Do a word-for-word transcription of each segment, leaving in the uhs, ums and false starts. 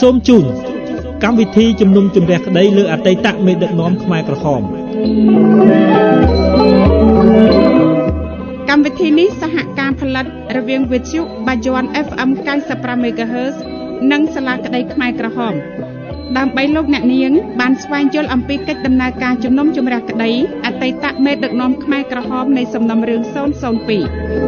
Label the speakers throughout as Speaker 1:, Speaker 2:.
Speaker 1: សូមជូនកម្មវិធីជំនុំជម្រះក្តីលើអតីតមេដឹកនាំខ្មែរក្រហម
Speaker 2: កម្មវិធីនេះសហការផលិតរវាងវិទ្យុបាយ័ន เอฟ เอ็ม เก้าสิบห้า MHz និងសាលាក្តីខ្មែរក្រហមដើម្បីលោកអ្នកនាងបានស្វែងយល់អំពីកិច្ចដំណើរការជំនុំជម្រះក្តីអតីតមេដឹកនាំខ្មែរក្រហមនៃសំណុំរឿងศูนย์ศูนย์สอง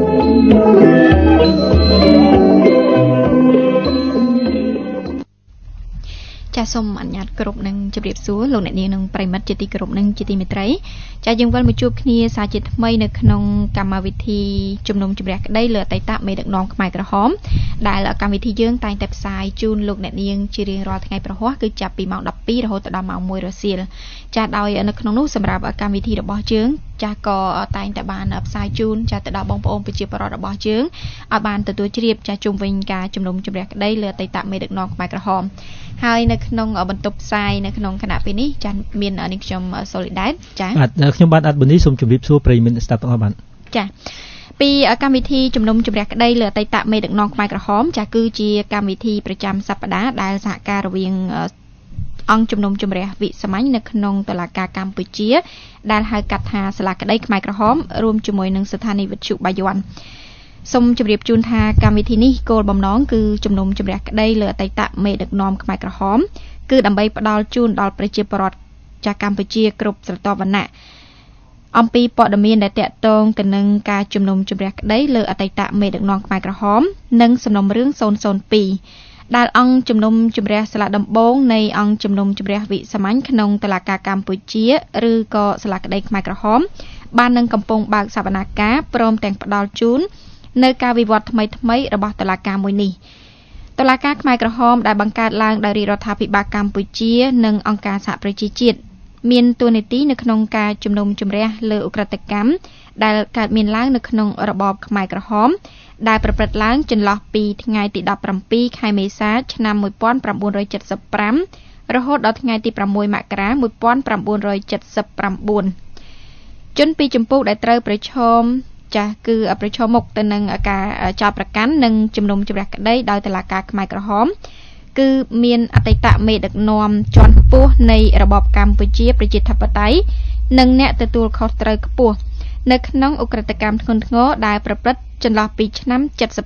Speaker 3: ចាសសូមអនុញ្ញាតគ្រប់នឹងជម្រាបសួរលោកអ្នកនាងនិងប្រិមិត្តជាទីគោរពនិងជាទីមេត្រីចាសយើងវិលមកជួបគ្នាសាជាថ្មីនៅក្នុងកម្មវិធីជំនុំជម្រះក្តីលើអតីតមេដឹកនាំខ្មែរក្រហមដែលកម្មវិធីយើងតែងតែផ្សាយជូនលោកអ្នកនាងជារៀងរាល់ថ្ងៃប្រហ័សគឺចាប់ពីម៉ោងដប់ពីររហូតដល់ម៉ោងមួយរសៀលចាសដោយនៅក្នុងនោះសម្រាប់កម្មវិធីរបស់យើងចាសក៏តែងតែបានផ្សាយជូនចាសទៅដល់បងប្អូនប្រជាពលរដ្ឋរបស់យើងឲ្យបានទទួលជ្រាបចាសជុំវិញការជំនុំជម្រះក្តីលើអតីតមេដឹកនាំខ្មែរក្រហមហើយនៅក្នុងបន្ទប់ផ្សាយនៅក្នុងគណៈពេលនេះចាមាននាងខ្ញុំ Solidate ចា
Speaker 1: បាទខ្ញុំបាទអត្តបនីសូមជម្រាបសួរប្រិយមិត្តស្ដាប់ទាំងអស់បាទ
Speaker 3: ចាពីកម្មវិធីជំនុំជម្រះក្តីលើអតីតមេដឹកនាំខ្មែរក្រហមចាគឺជាកម្មវិធីប្រចាំសប្តាហ៍ដែលសហការរវាងអង្គជំនុំជម្រះវិសាមញ្ញនៅក្នុងតុលាការកម្ពុជាដែលហៅកាត់ថាសាលាក្តីខ្មែរក្រហមរួមជាមួយនឹងស្ថានីយវិទ្យុបាយ័នសូមជម្រាបជូនថាកម្មវិធីនេះគោលបំណងគឺជំនុំជម្រះក្តីលើអតីតមេដឹកនាំខ្មែរក្រហមគឺដើម្បីផ្ដល់ជូនដល់ប្រជាពលរដ្ឋចាស់កម្ពុជាគ្រប់ស្រទាប់វណ្ណៈអំពីព័ត៌មានដែលតាក់ទងទៅនឹងការជំនុំជម្រះក្តីលើអតីតមេដឹកនាំខ្មែរក្រហមនិងសំណុំរឿងศูนย์ศูนย์สองដែលអង្គជំនុំជម្រះសាលាដំបងនៃអង្គជំនុំជម្រះវិសាមញ្ញក្នុងតុលាការកម្ពុជាឬក៏សាលាក្តីខ្មែរក្រហមបាននឹងកំពុងបើកសវនកម្មព្រមទាំងផ្ដល់ជូននៅការវិវត្តថ្មីថ្មីរបស់តុលាការមួយនេះតុលាការខ្មែរក្រហមដែលបង្កើតឡើងដោយរាជរដ្ឋាភិបាលកម្ពុជានិងអង្គការសហប្រជាជាតិមានតួនាទីនៅក្នុងការជំនុំជម្រះលើឧក្រិដ្ឋកម្មដែលកើតមានឡើងនៅក្នុងរបបខ្មែរក្រហមដែលប្រព្រឹត្តឡើងចន្លោះពីថ្ងៃទីដប់ប្រាំពីរខែមេសាឆ្នាំmột nghìn chín trăm bảy mươi lămរហូតដល់ថ្ងៃទីប្រាំមួយមករាmột nghìn chín trăm bảy mươi chínជនពីចម្ពោះដែលត្រូវប្រឈមចាស់គឺប្រឈមមុខទៅនឹងការចោទប្រកាន់និងជំនុំជម្រះក្តីដោយតុលាការខ្មែរក្រហមគឺមានអតីតមេដឹកនាំជាន់ខ្ពស់នៃរបបកម្ពុជាប្រជាធិបតេយ្យនិងអ្នកទទួលខុសត្រូវខ្ពស់នៅក្នុងឧក្រិដ្ឋកម្មធ្ងន់ធ្ងរដែលប្រព្រឹត្តចន្លោះពីឆ្នាំ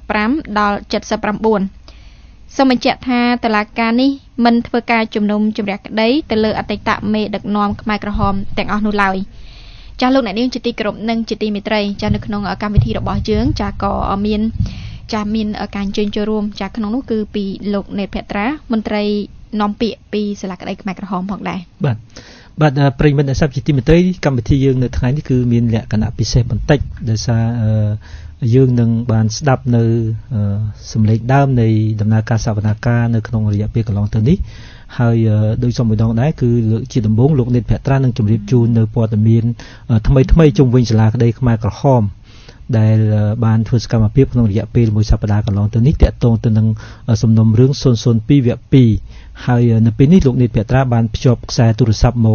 Speaker 3: 75ដល់79សូមបញ្ជាក់ថាតុលាការនេះមិនធ្វើការជំនុំជម្រះក្តីទៅលើអតីតមេដឹកនាំខ្មែរក្រហមទាំងអស់នោះឡើយចាស់លោកអ្នកនាងជាទីគោរពនិងជាទីមេត្រីចាស់នៅក្នុងកម្មវិធីរបស់យើងចាស់ក៏មានចាស់មានការអញ្ជើញចូលរួមចាស់ក្នុងនោះគឺពីលោកណេតភត្រាមន្ត្រីនាំពាក្យពីសាលាក្តីខ្មែរក្រហមផងដែរ
Speaker 1: បាទបាទប្រិយមិត្តអ្នកស្ដាប់ជាទីមេត្រីកម្មវិធីយើងនៅថ្ងៃនេះគឺមានលក្ខណៈពិសេសបន្តិចដោយសារយើងនឹងបានស្ដាប់នៅសម្លេងដើមនៃដំណើរការសវនកម្មនៅក្នុងរយៈពេលកន្លងទៅនេះហើយដោយសំមួយដងដែរគឺជាដំបូងលោកនេតភត្រានឹងជម្រាបជូននៅព័ត៌មានថ្មីថ្មីជុំវិញសាលាក្តីខ្មែរក្រហមដែលបានធ្វើសកម្មភាពក្នុងរយៈពេលមួយសប្តាហ៍កន្លងទៅនេះតាក់ទងទៅនឹងសំណុំរឿងศูนย์ศูนย์สองវគ្គពីរហើយនៅពេលនេះលោកនេតភត្រាបានភ្ជាប់ខ្សែទូរស័ព្ទមក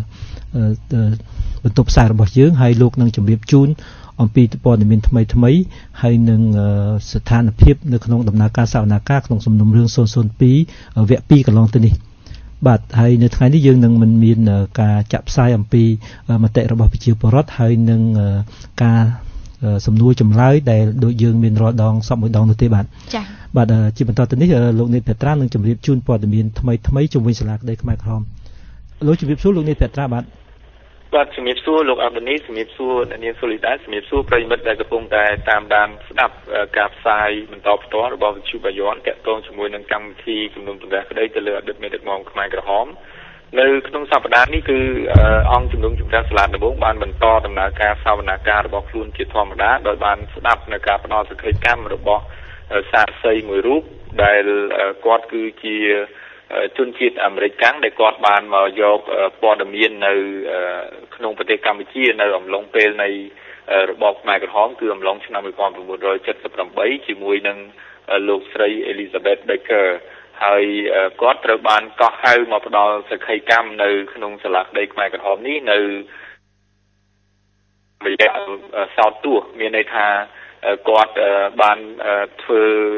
Speaker 1: បន្ទប់ផ្សាយរបស់យើងហើយលោកនឹងជម្រាបជូនអំពីព័ត៌មានថ្មីថ្មីហើយនឹងស្ថានភាពនៅក្នុងដំណើរការសវនកម្មក្នុងសំណុំរឿងศูนย์ศูนย์สองវគ្គពីរកន្លងទៅនេះបាទហើយនៅថ្ងៃនេះយើងនឹងមិនមានការចាក់ផ្សាយអំពីមតិរបស់ប្រជាពលរដ្ឋហើយនឹងការសំណួរចម្លើយដែលដូចយើងមានរាល់ដងសពមួយដងនោះទេបាទ
Speaker 3: ចា៎
Speaker 1: បាទជាបន្តទៅនេះលោកនេតភត្រានឹងជម្រាបជូនព័ត៌មានថ្មីថ្មីជុំវិញសាលាក្តីខ្មែរក្រហមលោកជម្រាបសួរលោកនេតភត្រាបាទ
Speaker 4: បាទជំរាបសួរលោកអាប់នីជំរាបសួរអ្នកនាងសូលីដាជំរាបសួរប្រិយមិត្តដែលកំពុងតែតាមដានស្ដាប់ការផ្សាយបន្តផ្ទាល់របស់វិទ្យុបាយ័នតាក់ទងជាមួយនឹងកម្មវិធីជំនុំជម្រះក្តីទៅលើអតីតមេដឹកនាំខ្មែរក្រហមនៅក្នុងសប្តាហ៍នេះគឺអង្គជំនុំជម្រះសាលាដំបងបានបន្តដំណើរការសវនកម្មរបស់ខ្លួនជាធម្មតាដោយបានស្ដាប់នៅការផ្ដល់សេចក្តីកម្មរបស់សាក្សីមួយរូបដែលគាត់គឺជាជនជាតិអាមេរិកកាំងដែលគាត់បានមកយកព័ត៌មាននៅក្នុងប្រទេសកម្ពុជានៅអំឡុងពេលនៃរបបខ្មែរក្រហមគឺអំឡុងឆ្នាំmột nghìn chín trăm bảy mươi támជាមួយនឹងលោកស្រី Elizabeth Baker ហើយគាត់ត្រូវបានកោះហៅមកផ្ដល់សក្ខីកម្មនៅក្នុងសាលាក្តីខ្មែរក្រហមនេះនៅរយៈសោតទោះមានន័យថាគាត់បានធ្វើ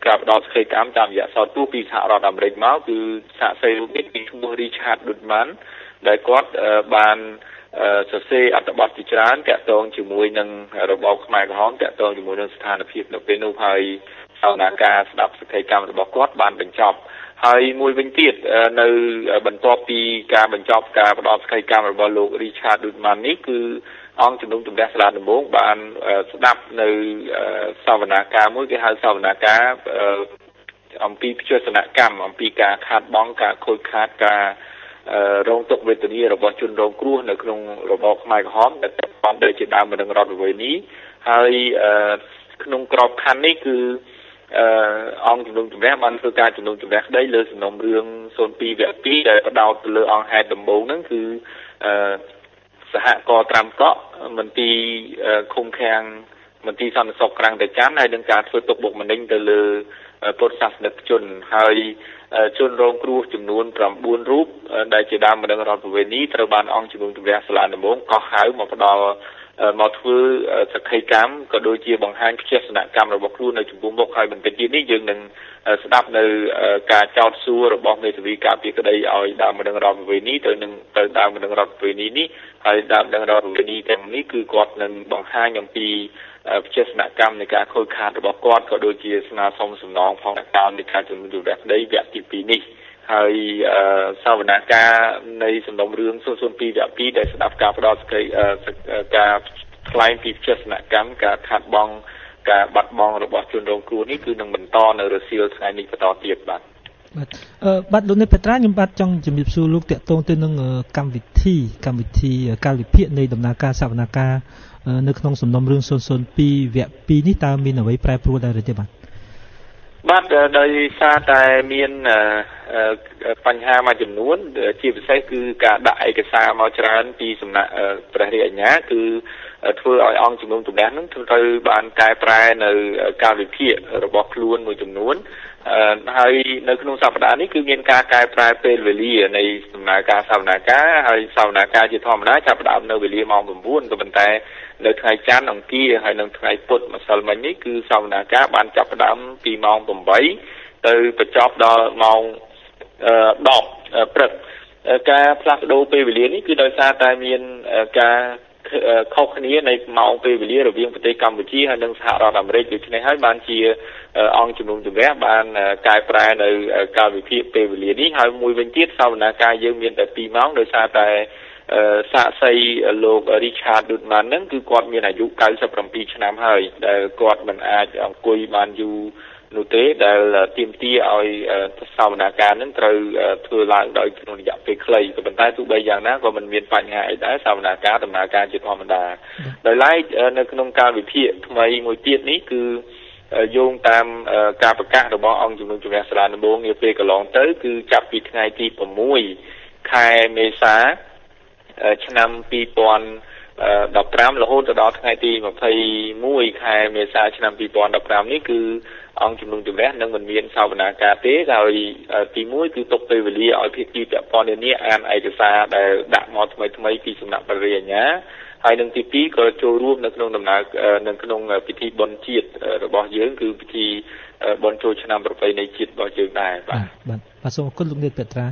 Speaker 4: ការផ្ដោតសក្ខីកម្មតាមរយៈសោតទូពីសហរដ្ឋអាមេរិកមកគឺសហសេរីនេះពីឈ្មោះ Richard Dutman ដែលគាត់បានសរសេរអត្ថបទជាច្រើនតាក់ទងជាមួយនឹងរបបខ្មែរក្រហមតាក់ទងជាមួយនឹងស្ថានភាពនៅពេលនោះហើយសវនាការស្ដាប់សក្ខីកម្មរបស់គាត់បានបញ្ចប់ហើយមួយវិញទៀតនៅបន្ទាប់ពីការបញ្ចប់ការផ្ដោតសក្ខីកម្មរបស់លោក Richard Dutman នេះគឺអង្គជំនុំជម្រះសាលាដំបងបានស្ដាប់នៅសវនាការមួយគេហៅសវនាការអំពីផ្ទុះសនកម្មអំពីការខាតបង់ការខូចខាតការរងទុក្ខវេទនារបស់ជនរងគ្រោះនៅក្នុងរបបខ្មែរក្រហមដែលបានទៅជាដើមនឹងរដ្ឋប្រវេណីហើយក្នុងក្របខ័ណ្ឌនេះគឺអង្គជំនុំជម្រះបានធ្វើការជំនុំជម្រះក្តីលើសំណុំរឿងศูนย์ពីរវគ្គពីរដែលផ្ដោតទៅលើអង្គហេតុដំបូងហ្នឹងគឺសហគមន៍ត្រាំកក់មន្ទីរឃុំឃាំងមន្ទីរសន្តិសុខក្រាំងតាចាន់ហើយនឹងការធ្វើទុកបុកម្នេញទៅលើពុទ្ធសាសនិកជនហើយជនរងគ្រោះចំនួនប្រាំបួនរូបដែលជាដើមម្ដងរដ្ឋប្រវេណីត្រូវបានអង្គជំនុំជម្រះសាលាដំបងកោះហៅមកផ្ដល់មកធ្វើសក្ខីកម្មក៏ដូចជាបង្ហាញផ្ទះសនកម្មរបស់ខ្លួននៅចំពោះមុខហើយបន្តិចទៀតនេះយើងនឹងស្ដាប់នៅការចោទសួររបស់មេធាវីការពារក្តីឲ្យដើមម្ដងរដ្ឋប្រវេណីទៅនឹងទៅដើមម្ដងរដ្ឋប្រវេណីនេះហើយដើមម្ដងរដ្ឋប្រវេណីទាំងនេះគឺគាត់នឹងបង្ហាញអំពីផ្ទះសនកម្មនៃការខូចខាតរបស់គាត់ក៏ដូចជាស្នើសុំសំណងផងតាមនៃការជំនុំជម្រះក្តីវគ្គទីពីរនេះហើយសវនាការនៃសំណុំរឿងศูนย์ពីរវគ្គពីរដែលស្ដាប់ការផ្ដោតសក្ខីការថ្លែងពីផ្ទះសនកម្មការខាត់បងការបាត់បង់របស់ជនរងគ្រោះនេះគឺនឹងបន្តនៅរសៀលថ្ងៃនេះបន្តទៀតបាទ
Speaker 1: បាទអឺបាទលោកនេះពេត្រាខ្ញុំបាទចង់ជំរាបសួរលោកតាក់ទងទៅនឹងកម្មវិធីកម្មវិធីកាលវិភាគនៃដំណើរការសវនាការនៅក្នុងសំណុំរឿងศูนย์ពីរវគ្គពីរនេះតើមានអ្វីប្រែប្រួលដែរទេបាទ
Speaker 4: បាទដោយសារតែមានបញ្ហាមួយចំនួនជាពិសេសគឺការដាក់ឯកសារមកច្រើនពីសំណាក់ព្រះរាជអាជ្ញាគឺធ្វើឲ្យអង្គជំនុំជម្រះនឹងត្រូវបានកែប្រែនៅកាលវិភាគរបស់ខ្លួនមួយចំនួនហើយនៅក្នុងសប្តាហ៍នេះគឺមានការកែប្រែពេលវេលានៃដំណើរការសវនាការហើយសវនាការជាធម្មតាចាប់ផ្ដើមនៅវេលាម៉ោង៩ក៏ប៉ុន្តែនៅថ្ងៃច័ន្ទអង្គារហើយនៅថ្ងៃពុធម្សិលមិញនេះគឺសវនាការបានចាប់ផ្ដើមពីម៉ោង៨ទៅបញ្ចប់ដល់ម៉ោងដប់ព្រឹកការផ្លាស់ប្ដូរពេលវេលានេះគឺដោយសារតែមានការខុសគ្នានៃម៉ោងពេលវេលារវាងប្រទេសកម្ពុជាហើយនិងសហរដ្ឋអាមេរិកដូច្នេះហើយបានជាអង្គជំនុំជម្រះបានកែប្រែនៅកាលវិភាគពេលវេលានេះហើយមួយវិញទៀតសវនាការយើងមានតែពីរម៉ោងដោយសារតែសាក្សីលោក Richard Dutman ហ្នឹងគឺគាត់មានអាយុកៅសិបប្រាំពីរឆ្នាំហើយដែលគាត់មិនអាចអង្គុយបានយូរនោះទេដែលទាមទារឲ្យសវនាការហ្នឹងត្រូវធ្វើឡើងដោយក្នុងរយៈពេលខ្លីក៏ប៉ុន្តែទោះបីយ៉ាងណាក៏មិនមានបញ្ហាអីដែរសវនាការដំណើរការជាធម្មតាដោយឡែកនៅក្នុងកាលវិភាគថ្មីមួយទៀតនេះគឺយោងតាមការប្រកាសរបស់អង្គជំនុំជម្រះសាលាដំបងនាពេលកន្លងទៅគឺចាប់ពីថ្ងៃទី៦ខែមេសាឆ្នាំពីរពាន់ដប់ប្រាំរហូតដល់ថ្ងៃទី២១ខែមេសាឆ្នាំពីរពាន់ដប់ប្រាំនេះគឺអង្គជំនុំជម្រះនឹងមិនមានសវនាការទេហើយទីមួយគឺទុកពេលវេលាឲ្យភាគីពាក់ព័ន្ធនានាអានឯកសារដែលដាក់មកថ្មីថ្មីពីសំណាក់ព្រះរាជអាជ្ញាហើយនឹងទីពីរក៏ចូលរួមនៅក្នុងដំណើរនៅក្នុងពិធីបុណ្យជាតិរបស់យើងគឺពិធីបុណ្យចូលឆ្នាំប្រពៃណីជាតិរបស់យើងដែរបាទ
Speaker 1: បាទបាទសូមអរគុណលោកនេតពេត្រា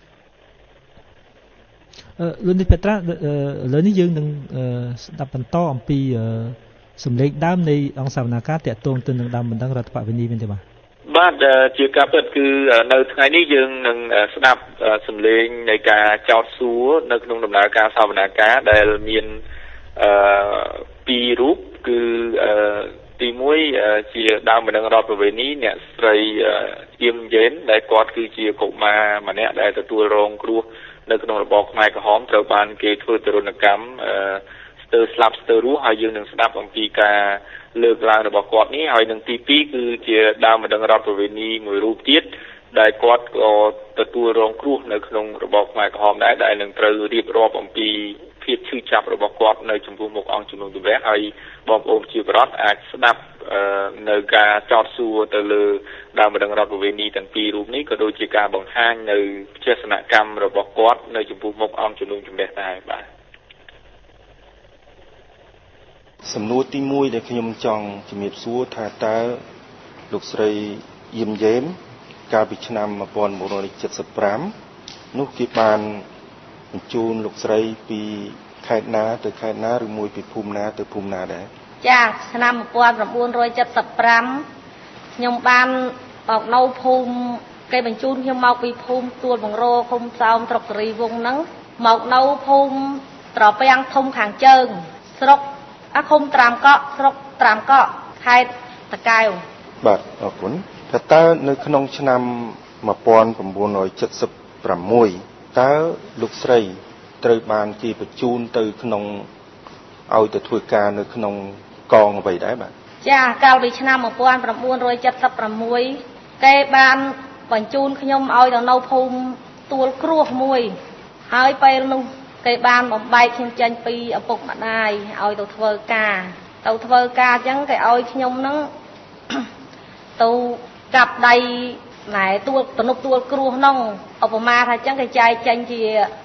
Speaker 1: អឺលោកនេតពេត្រាឥឡូវនេះយើងនឹងស្ដាប់បន្តអំពីសម្លេងដើមនៃអង្គសវនាការតាក់ទងទៅនឹងដើមបណ្ដឹងរដ្ឋបវេណីវិញទេបាទ
Speaker 4: បាទជាការពិតគឺនៅថ្ងៃនេះយើងនឹងស្ដាប់សម្លេងនៃការចោទសួរនៅក្នុងដំណើរការសវនាការដែលមានអឺពីររូបគឺទីមួយជាដើមបណ្ដឹងរដ្ឋប្រវេណីអ្នកស្រីអៀមយ៉េនដែលគាត់គឺជាកុមារម្នាក់ដែលទទួលរងគ្រោះនៅក្នុងរបបខ្មែរក្រហមត្រូវបានគេធ្វើទរណកម្មស្ទើរស្លាប់ស្ទើររស់ហើយយើងនឹងស្ដាប់អំពីការលើកឡើងរបស់គាត់នេះហើយនឹងទីពីរគឺជាដើមបណ្ដឹងរដ្ឋប្រវេណីមួយរូបទៀតដែលគាត់ក៏ទទួលរងគ្រោះនៅក្នុងរបបខ្មែរក្រហមដែរដែលនឹងត្រូវរៀបរាប់អំពីភាពឈឺចាប់របស់គាត់នៅចំពោះមុខអង្គជំនុំជម្រះហើយបងប្អូនជាបរិបទអាចស្ដាប់នៅការចោទសួរទៅលើដើមបណ្ដឹងរដ្ឋប្រវេណីទាំងពីររូបនេះក៏ដូចជាការបង្ហាញនៅផ្ទះសនកម្មរបស់គាត់នៅចំពោះមុខអង្គជំនុំជម្រះដែរបាទ
Speaker 5: សំណួរទីមួយដែលខ្ញុំចង់ជំរាបសួរថាតើលោកស្រីយឹមយេមកាលពីឆ្នាំmột nghìn bốn trăm七十五នោះគេបានបញ្ជូនលោកស្រីពីខេត្តណាទៅខេត្តណាឬមួយពីភូមិណាទៅភូមិណាដែរ
Speaker 6: ចាឆ្នាំmột nghìn bốn trăm七十五ខ្ញុំបានមកនៅភូមិគេបញ្ជូនខ្ញុំមកពីភូមិទួលបង្រោឃុំសោមស្រុកគិរីវង្សហ្នឹងមកនៅភូមិត្រពាំងធំខាងជើងស្រុកអាឃុំត្រាំកក់ស្រុកត្រាំកក់ខេត្តតាកែវ
Speaker 5: បាទអរគុណថាតើនៅក្នុងឆ្នាំmột nghìn bốn trăm七十sáuតើលោកស្រីត្រូវបានគេបញ្ជូនទៅក្នុងឲ្យទៅធ្វើការនៅក្នុងកងអ្វីដែរបាទ
Speaker 6: ចាកាលពីឆ្នាំmột nghìn bốn trăm七十sáuគេបានបញ្ជូនខ្ញុំឲ្យទៅនៅភូមិទួលគ្រោះមួយហើយពេលនោះគេបានបំបែកខ្ញុំចេញពីឪពុកម្ដាយឲ្យទៅធ្វើការទៅធ្វើការអញ្ចឹងគេឲ្យខ្ញុំហ្នឹងទៅកាប់ដៃណែទួលទំនប់ទួលគ្រោះហ្នឹងឧបមាថាអញ្ចឹងគេចែកចេញជា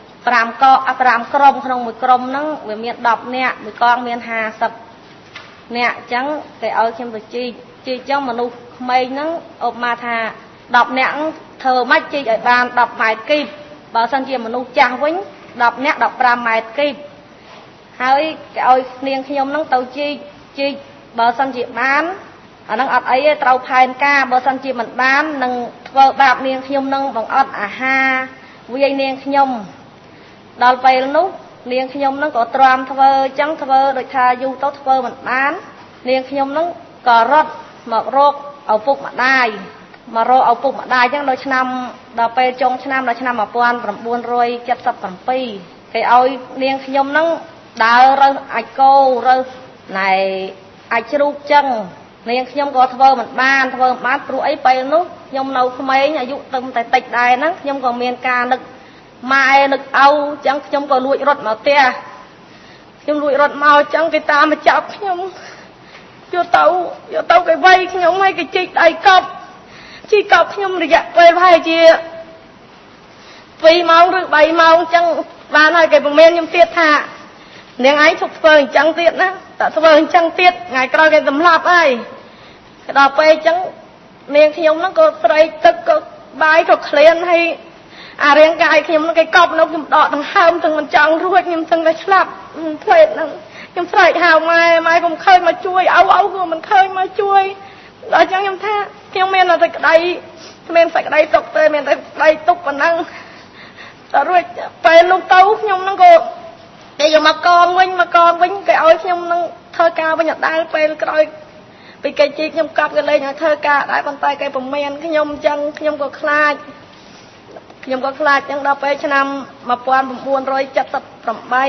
Speaker 6: 5កក5ក្រុមក្នុងមួយក្រុមហ្នឹងវាមានដប់នាក់មួយកងមានห้าสิบនាក់អញ្ចឹងគេឲ្យខ្ញុំទៅជីកជីកអញ្ចឹងមនុស្សក្មេងហ្នឹងឧបមាថាដប់នាក់ធ្វើម៉េចជីកឲ្យបានដប់ម៉ែត្រគីបបើសិនជាមនុស្សចាស់វិញដប់នាក់ដប់ប្រាំម៉ែត្រគីបហើយគេឲ្យនាងខ្ញុំហ្នឹងទៅជីកជីកបើសិនជាបានអាហ្នឹងអត់អីទេត្រូវផែនការបើសិនជាមិនបាននឹងធ្វើបាបនាងខ្ញុំហ្នឹងបង្អត់អាហារវាយនាងខ្ញុំដល់ពេលនោះនាងខ្ញុំហ្នឹងក៏ទ្រាំធ្វើអញ្ចឹងធ្វើដូចថាយូរទៅធ្វើមិនបាននាងខ្ញុំហ្នឹងក៏រត់មករកឪពុកម្ដាយមករកឪពុកម្ដាយអញ្ចឹងដល់ឆ្នាំដល់ពេលចុងឆ្នាំដល់ឆ្នាំmột nghìn bốn trăm七十bảyគេឲ្យនាងខ្ញុំហ្នឹងដើររើសអាចគោរើសណែអាចជ្រូកចឹងនាងខ្ញុំក៏ធ្វើមិនបានធ្វើមិនបានព្រោះអីពេលនោះខ្ញុំនៅក្មេងអាយុត្រឹមតែតិចដែរហ្នឹងខ្ញុំក៏មានការនឹកម៉ែនឹកឪអញ្ចឹងខ្ញុំក៏លួចរត់មកផ្ទះខ្ញុំលួចរត់មកអញ្ចឹងគេតាមមកចាប់ខ្ញុំយកទៅយកទៅគេវាយខ្ញុំឲ្យគេជីកដៃកប់ជីកកប់ខ្ញុំរយៈពេលប្រហែលជាពីរម៉ោងឬបីម៉ោងអញ្ចឹងបានហើយគេបង្រៀនខ្ញុំទៀតថានាងឯងឈប់ធ្វើអញ្ចឹងទៀតណាតែធ្វើអញ្ចឹងទៀតថ្ងៃក្រោយគេសម្លាប់ហើយដល់ពេលអញ្ចឹងនាងខ្ញុំហ្នឹងក៏ស្រែកទឹកក៏បាយក៏ក្លៀនហើយអារាងកាយខ្ញុំហ្នឹងគេកប់នៅខ្ញុំដកដង្ហើមទាំងមិនចង់រួចខ្ញុំទាំងតែស្លាប់ផ្លេតហ្នឹងខ្ញុំស្រែកហៅម៉ែម៉ែកុំឃើញមកជួយឪឪក៏មិនឃើញមកជួយដល់អញ្ចឹងខ្ញុំថាខ្ញុំមានតែក្តីមានតែក្តីទុកទេមានតែក្តីទុកប៉ុណ្ណឹងដល់រួចពេលនោះទៅខ្ញុំហ្នឹងក៏គេយកមកកងវិញមកកងវិញគេឲ្យខ្ញុំនឹងធ្វើការវិញអត់ដែលពេលក្រោយពីគេជីកខ្ញុំកប់គេលេងឲ្យធ្វើការដែរប៉ុន្តែគេប្រមានខ្ញុំអញ្ចឹងខ្ញុំក៏ខ្លាចខ្ញុំក៏ខ្លាចអញ្ចឹងដល់ពេលឆ្នាំmột nghìn bốn trăm七十八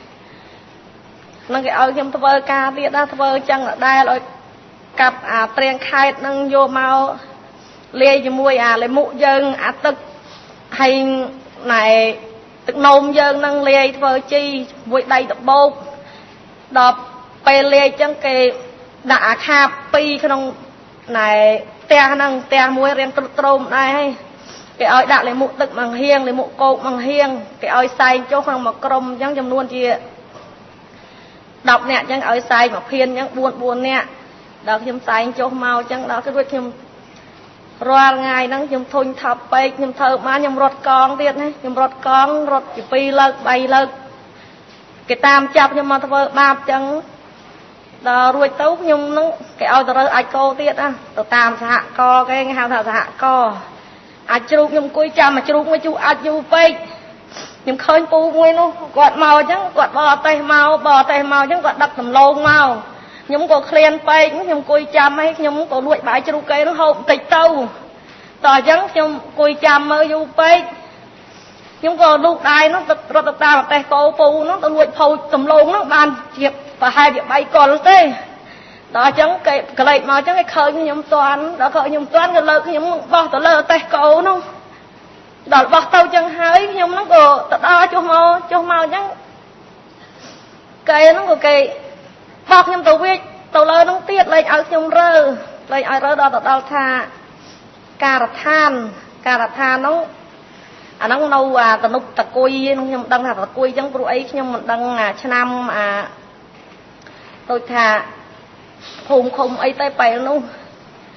Speaker 6: នឹងគេឲ្យខ្ញុំធ្វើការទៀតណាធ្វើអញ្ចឹងដែរឲ្យកាប់អាត្រៀងខេតនឹងយកមកលាយជាមួយអាលេមុខយើងអាទឹកហើយណែទឹកនោមយើងនឹងលាយធ្វើជីមួយដៃដបោកដល់ពេលលាយអញ្ចឹងគេដាក់អាខាបពីរក្នុងណែផ្ទះហ្នឹងផ្ទះមួយរៀងត្រុតត្រោមដែរហើយគេឲ្យដាក់លេមុខទឹកមួយហៀងលេមុខគោកមួយហៀងគេឲ្យសែងចុះក្នុងមួយក្រុមអញ្ចឹងចំនួនជាដប់នាក់អញ្ចឹងឲ្យសែងមួយភានអញ្ចឹងbốn bốnនាក់ដល់ខ្ញុំសែងចុះមកអញ្ចឹងដល់គឺរួចខ្ញុំរាល់ថ្ងៃហ្នឹងខ្ញុំធុញថប់ពេកខ្ញុំធ្វើបានខ្ញុំរត់កងទៀតណាខ្ញុំរត់កងរត់ជាពីរលើកបីលើកគេតាមចាប់ខ្ញុំមកធ្វើបាបអញ្ចឹងដល់រួចទៅខ្ញុំហ្នឹងគេឲ្យទៅរើសអាចកោទៀតណាទៅតាមសហកគេគេហៅថាសហកអាចជ្រូកខ្ញុំអង្គុយចាំមកជ្រូកមួយជូអាចយូរពេកខ្ញុំឃើញពូមួយនោះគាត់មកអញ្ចឹងគាត់បរតេះមកបរតេះមកអញ្ចឹងគាត់ដឹកដំឡូងមកខ្ញុំក៏ឃ្លានពេកខ្ញុំអង្គុយចាំហើយខ្ញុំក៏លួចបាយជ្រូកគេនោះហូបបន្តិចទៅតោះអញ្ចឹងខ្ញុំអង្គុយចាំមើលយូរពេកខ្ញុំក៏លូកដៃនោះរត់ទៅតាមប្រទេសកោពូនោះទៅលួចផូចដំឡូងនោះបានជាប្រហែលជាបីកុលទេដល់អញ្ចឹងគេក្លែកមកអញ្ចឹងគេឃើញខ្ញុំតាន់ដល់ឃើញខ្ញុំតាន់ក៏លើកខ្ញុំបោះទៅលើប្រទេសកោនោះដល់បោះទៅអញ្ចឹងហើយខ្ញុំហ្នឹងក៏ទៅដល់ចុះមកចុះមកអញ្ចឹងគេហ្នឹងក៏គេបោះខ្ញុំទៅវិញទៅលើហ្នឹងទៀតលេងឲ្យខ្ញុំរើលេងឲ្យរើដល់ទៅដល់ថាការដ្ឋានការដ្ឋានហ្នឹងអាហ្នឹងនៅអាតនុបតគុយខ្ញុំដឹងថាតគុយអញ្ចឹងព្រោះអីខ្ញុំមិនដឹងឆ្នាំអាដូចថាភូមិឃុំអីទៅពេលនោះ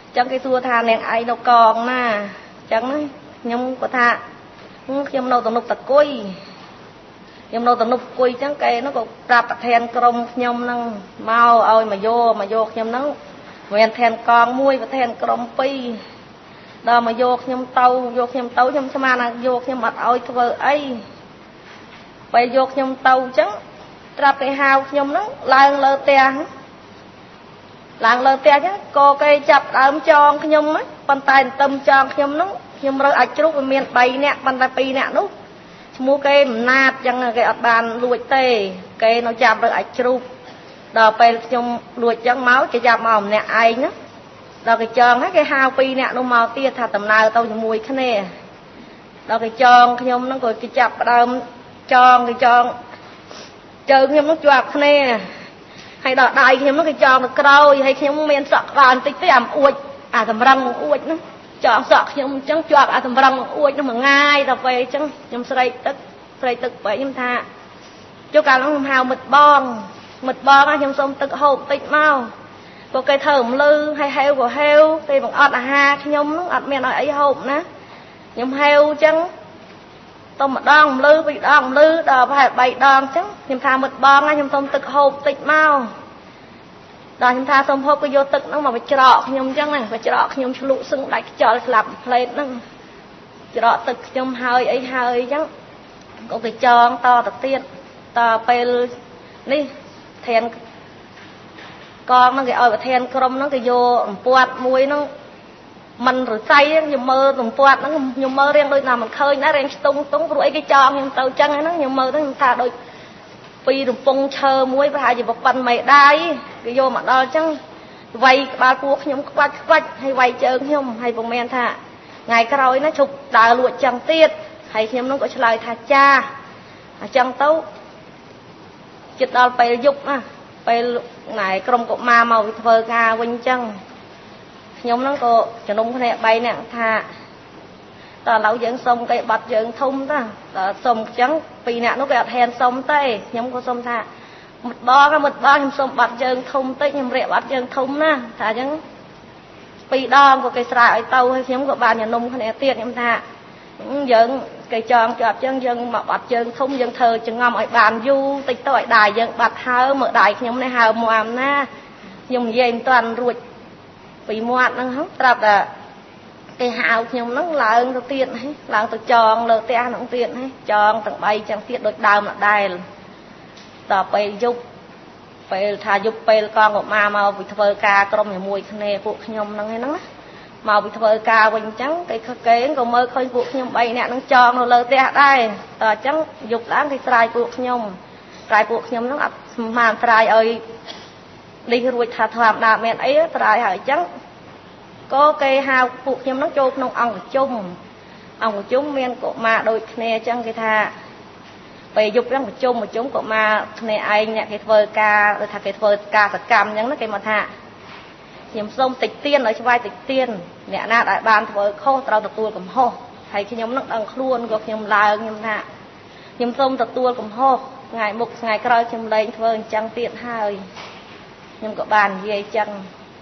Speaker 6: ចឹងគេសួរថានាងឯងនៅកងណាចឹងណាខ្ញុំគាត់ថាខ្ញុំនៅទំនប់តគុយខ្ញុំនៅទំនប់គុយចឹងគេនោះក៏ប្រាប់ប្រធានក្រុមខ្ញុំហ្នឹងមកឲ្យមកយកមកយកខ្ញុំហ្នឹងមានប្រធានកងមួយប្រធានក្រុមពីរដល់មកយកខ្ញុំទៅយកខ្ញុំទៅខ្ញុំស្មានថាយកខ្ញុំអត់ឲ្យធ្វើអីពេលយកខ្ញុំទៅចឹងត្រាប់គេហៅខ្ញុំហ្នឹងឡើងលើផ្ទះឡើងលើផ្ទះចឹងក៏គេចាប់ដើមចងខ្ញុំប៉ុន្តែទៅចងខ្ញុំហ្នឹងខ្ញុំរើសអាចជ្រូកវាមានបីនាក់ប៉ុន្តែពីរនាក់នោះឈ្មោះគេអំណាចចឹងគេអត់បានលួចទេគេនៅចាប់រើសអាចជ្រូកដល់ពេលខ្ញុំលួចចឹងមកគេចាប់មកម្នាក់ឯងណាដល់គេចងហើយគេហៅពីរនាក់នោះមកទៀតថាដំណើរទៅជាមួយគ្នាដល់គេចងខ្ញុំហ្នឹងក៏គេចាប់ដើមចងគេចងជើងខ្ញុំហ្នឹងជាប់គ្នាហើយដល់ដៃខ្ញុំហ្នឹងគេចងទៅក្រោយហើយខ្ញុំមានសក់ក្បាលបន្តិចទេអាអួចអាសម្រឹងអួចហ្នឹងចងសក់ខ្ញុំអញ្ចឹងជាប់អាសម្រឹងអួចហ្នឹងមួយងាយដល់ពេលអញ្ចឹងខ្ញុំស្រែកទឹកស្រែកទឹកបែកខ្ញុំថាចុះកាលហ្នឹងខ្ញុំហៅមិត្តបងមិត្តបងខ្ញុំសុំទឹកហូបបន្តិចមកពួកគេធ្វើរំលឺហើយហេវក៏ហេវគេបង្អត់អាហារខ្ញុំហ្នឹងអត់មានឲ្យអីហូបណាខ្ញុំហេវអញ្ចឹងទៅម្ដងរំលឺពីរដងរំលឺដល់ប្រហែលបីដងអញ្ចឹងខ្ញុំថាមិត្តបងខ្ញុំសុំទឹកហូបបន្តិចមកដល់ខ្ញុំថាសុំហូបក៏យកទឹកហ្នឹងមកបច្រកខ្ញុំអញ្ចឹងណាបច្រកខ្ញុំឆ្លុះសឹងដាច់ខ្យល់ស្លាប់ផ្លេតហ្នឹងច្រកទឹកខ្ញុំហើយអីហើយអញ្ចឹងក៏គេចងតទៅទៀតតពេលនេះធានកងហ្នឹងគេឲ្យប្រធានក្រុមហ្នឹងគេយកអំពាត់មួយហ្នឹងមិនរស័យខ្ញុំមើលអំពាត់ហ្នឹងខ្ញុំមើលរៀងដូចណាមិនឃើញណារៀងស្ទង់ស្ទង់ព្រោះអីគេចងខ្ញុំទៅចឹងហ្នឹងខ្ញុំមើលទៅខ្ញុំថាដូចពីរំពងឈើមួយប្រហែលជាប៉ុណ្ណមេដៃគេយកមកដល់ចឹងវាយក្បាលពោះខ្ញុំខ្វាច់ខ្វាច់ហើយវាយជើងខ្ញុំហើយពុំមែនថាថ្ងៃក្រោយណាឈប់ដើរលក់ចឹងទៀតហើយខ្ញុំនោះក៏ឆ្លើយថាចាអញ្ចឹងទៅចិត្តដល់ពេលយប់ណាពេលណែក្រុមកុមារមកធ្វើការវិញចឹងខ្ញុំហ្នឹងក៏ជំនុំគ្នាបីនាក់ថាតើឥឡូវយើងសុំគេបាត់យើងធំតាដល់សុំអញ្ចឹងពីរនាក់នោះគេអត់ហ៊ានសុំទេខ្ញុំក៏សុំថាមិត្តបងមិត្តបងខ្ញុំសុំបាត់យើងធំតិចខ្ញុំរៀបបាត់យើងធំណាថាអញ្ចឹងពីរដងក៏គេស្រែឲ្យទៅហើយខ្ញុំក៏បានជំនុំគ្នាទៀតខ្ញុំថាយើងគេចងជាប់ចឹងយើងមកបាត់យើងធំយើងធ្វើចងំឲ្យបានយូរតិចទៅឲ្យដៃយើងបាត់ហើមើលដៃខ្ញុំនេះហើមួមណាខ្ញុំនិយាយមិនទាន់រួចពីមាត់ហ្នឹងត្រាប់តែគេហៅខ្ញុំហ្នឹងឡើងទៅទៀតហ្នឹងឡើងទៅចងលើផ្ទះហ្នឹងទៀតហ្នឹងចងទាំងបីចឹងទៀតដូចដើមដដែលដល់ពេលយប់ពេលថាយប់ពេលកងកុមារមកពីធ្វើការក្រុមជាមួយគ្នាពួកខ្ញុំហ្នឹងហ្នឹងណាមកពីធ្វើការវិញអញ្ចឹងគេគេក៏មើលឃើញពួកខ្ញុំបីនាក់ហ្នឹងចងនៅលើផ្ទះដែរតើអញ្ចឹងយប់ឡើងគេស្រាយពួកខ្ញុំស្រាយពួកខ្ញុំហ្នឹងអត់ស្មានស្រាយឲ្យនេះរួចថាធម្មតាមានអីស្រាយហើយអញ្ចឹងក៏គេហៅពួកខ្ញុំហ្នឹងចូលក្នុងអង្គប្រជុំអង្គប្រជុំមានកុមារដូចគ្នាអញ្ចឹងគេថាពេលយប់ហ្នឹងប្រជុំប្រជុំកុមារគ្នាឯងអ្នកគេធ្វើការដូចថាគេធ្វើការសកម្មអញ្ចឹងណាគេមកថាខ្ញុំសូមតិចទៀនឲ្យឆ្វាយតិចទៀនអ្នកណាដែលបានធ្វើខុសត្រូវទទួលកំហុសហើយខ្ញុំនឹងដឹងខ្លួនក៏ខ្ញុំឡើងខ្ញុំថាខ្ញុំសូមទទួលកំហុសថ្ងៃមុខថ្ងៃក្រោយខ្ញុំលែងធ្វើអញ្ចឹងទៀតហើយខ្ញុំក៏បាននិយាយអញ្ចឹង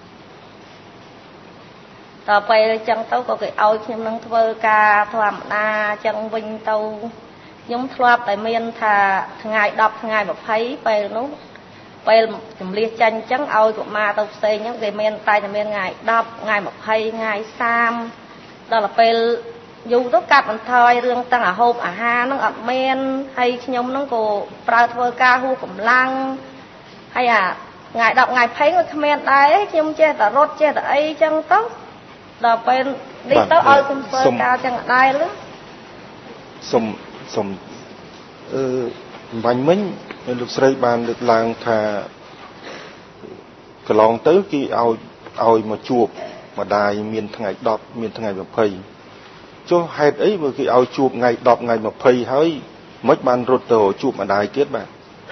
Speaker 6: តទៅពេលអញ្ចឹងទៅក៏គេឲ្យខ្ញុំនឹងធ្វើការធម្មតាអញ្ចឹងវិញទៅខ្ញុំធ្លាប់តែមានថាថ្ងៃដប់ថ្ងៃម្ភៃពេលនោះពេលចម្លៀសចាញ់អញ្ចឹងឲ្យកុមារទៅផ្សេងអញ្ចឹងគេមានតែតែមានថ្ងៃដប់ថ្ងៃម្ភៃថ្ងៃសាមដល់ពេលយូរទៅកាត់បន្ថយរឿងទាំងអាហូបអាហារហ្នឹងអត់មានហើយខ្ញុំហ្នឹងក៏ប្រើធ្វើការហួសកម្លាំងហើយអាថ្ងៃដប់ថ្ងៃភ័យក៏គ្មានដែរខ្ញុំចេះតែរត់ចេះតែអីអញ្ចឹងទៅដល់ពេលនេះទៅឲ្យខ្ញុំធ្វើការចឹងដែរលឺ
Speaker 5: សុំសុំអឺបាញ់មិញលោកស្រីបានលើកឡើងថាកន្លងទៅគេឲ្យឲ្យមកជួបម្ដាយមានថ្ងៃដប់មានថ្ងៃម្ភៃចុះហេតុអីបើគេឲ្យជួបថ្ងៃដប់ថ្ងៃម្ភៃហើយមិនបានរត់ទៅជួបម្ដាយទៀតបាទ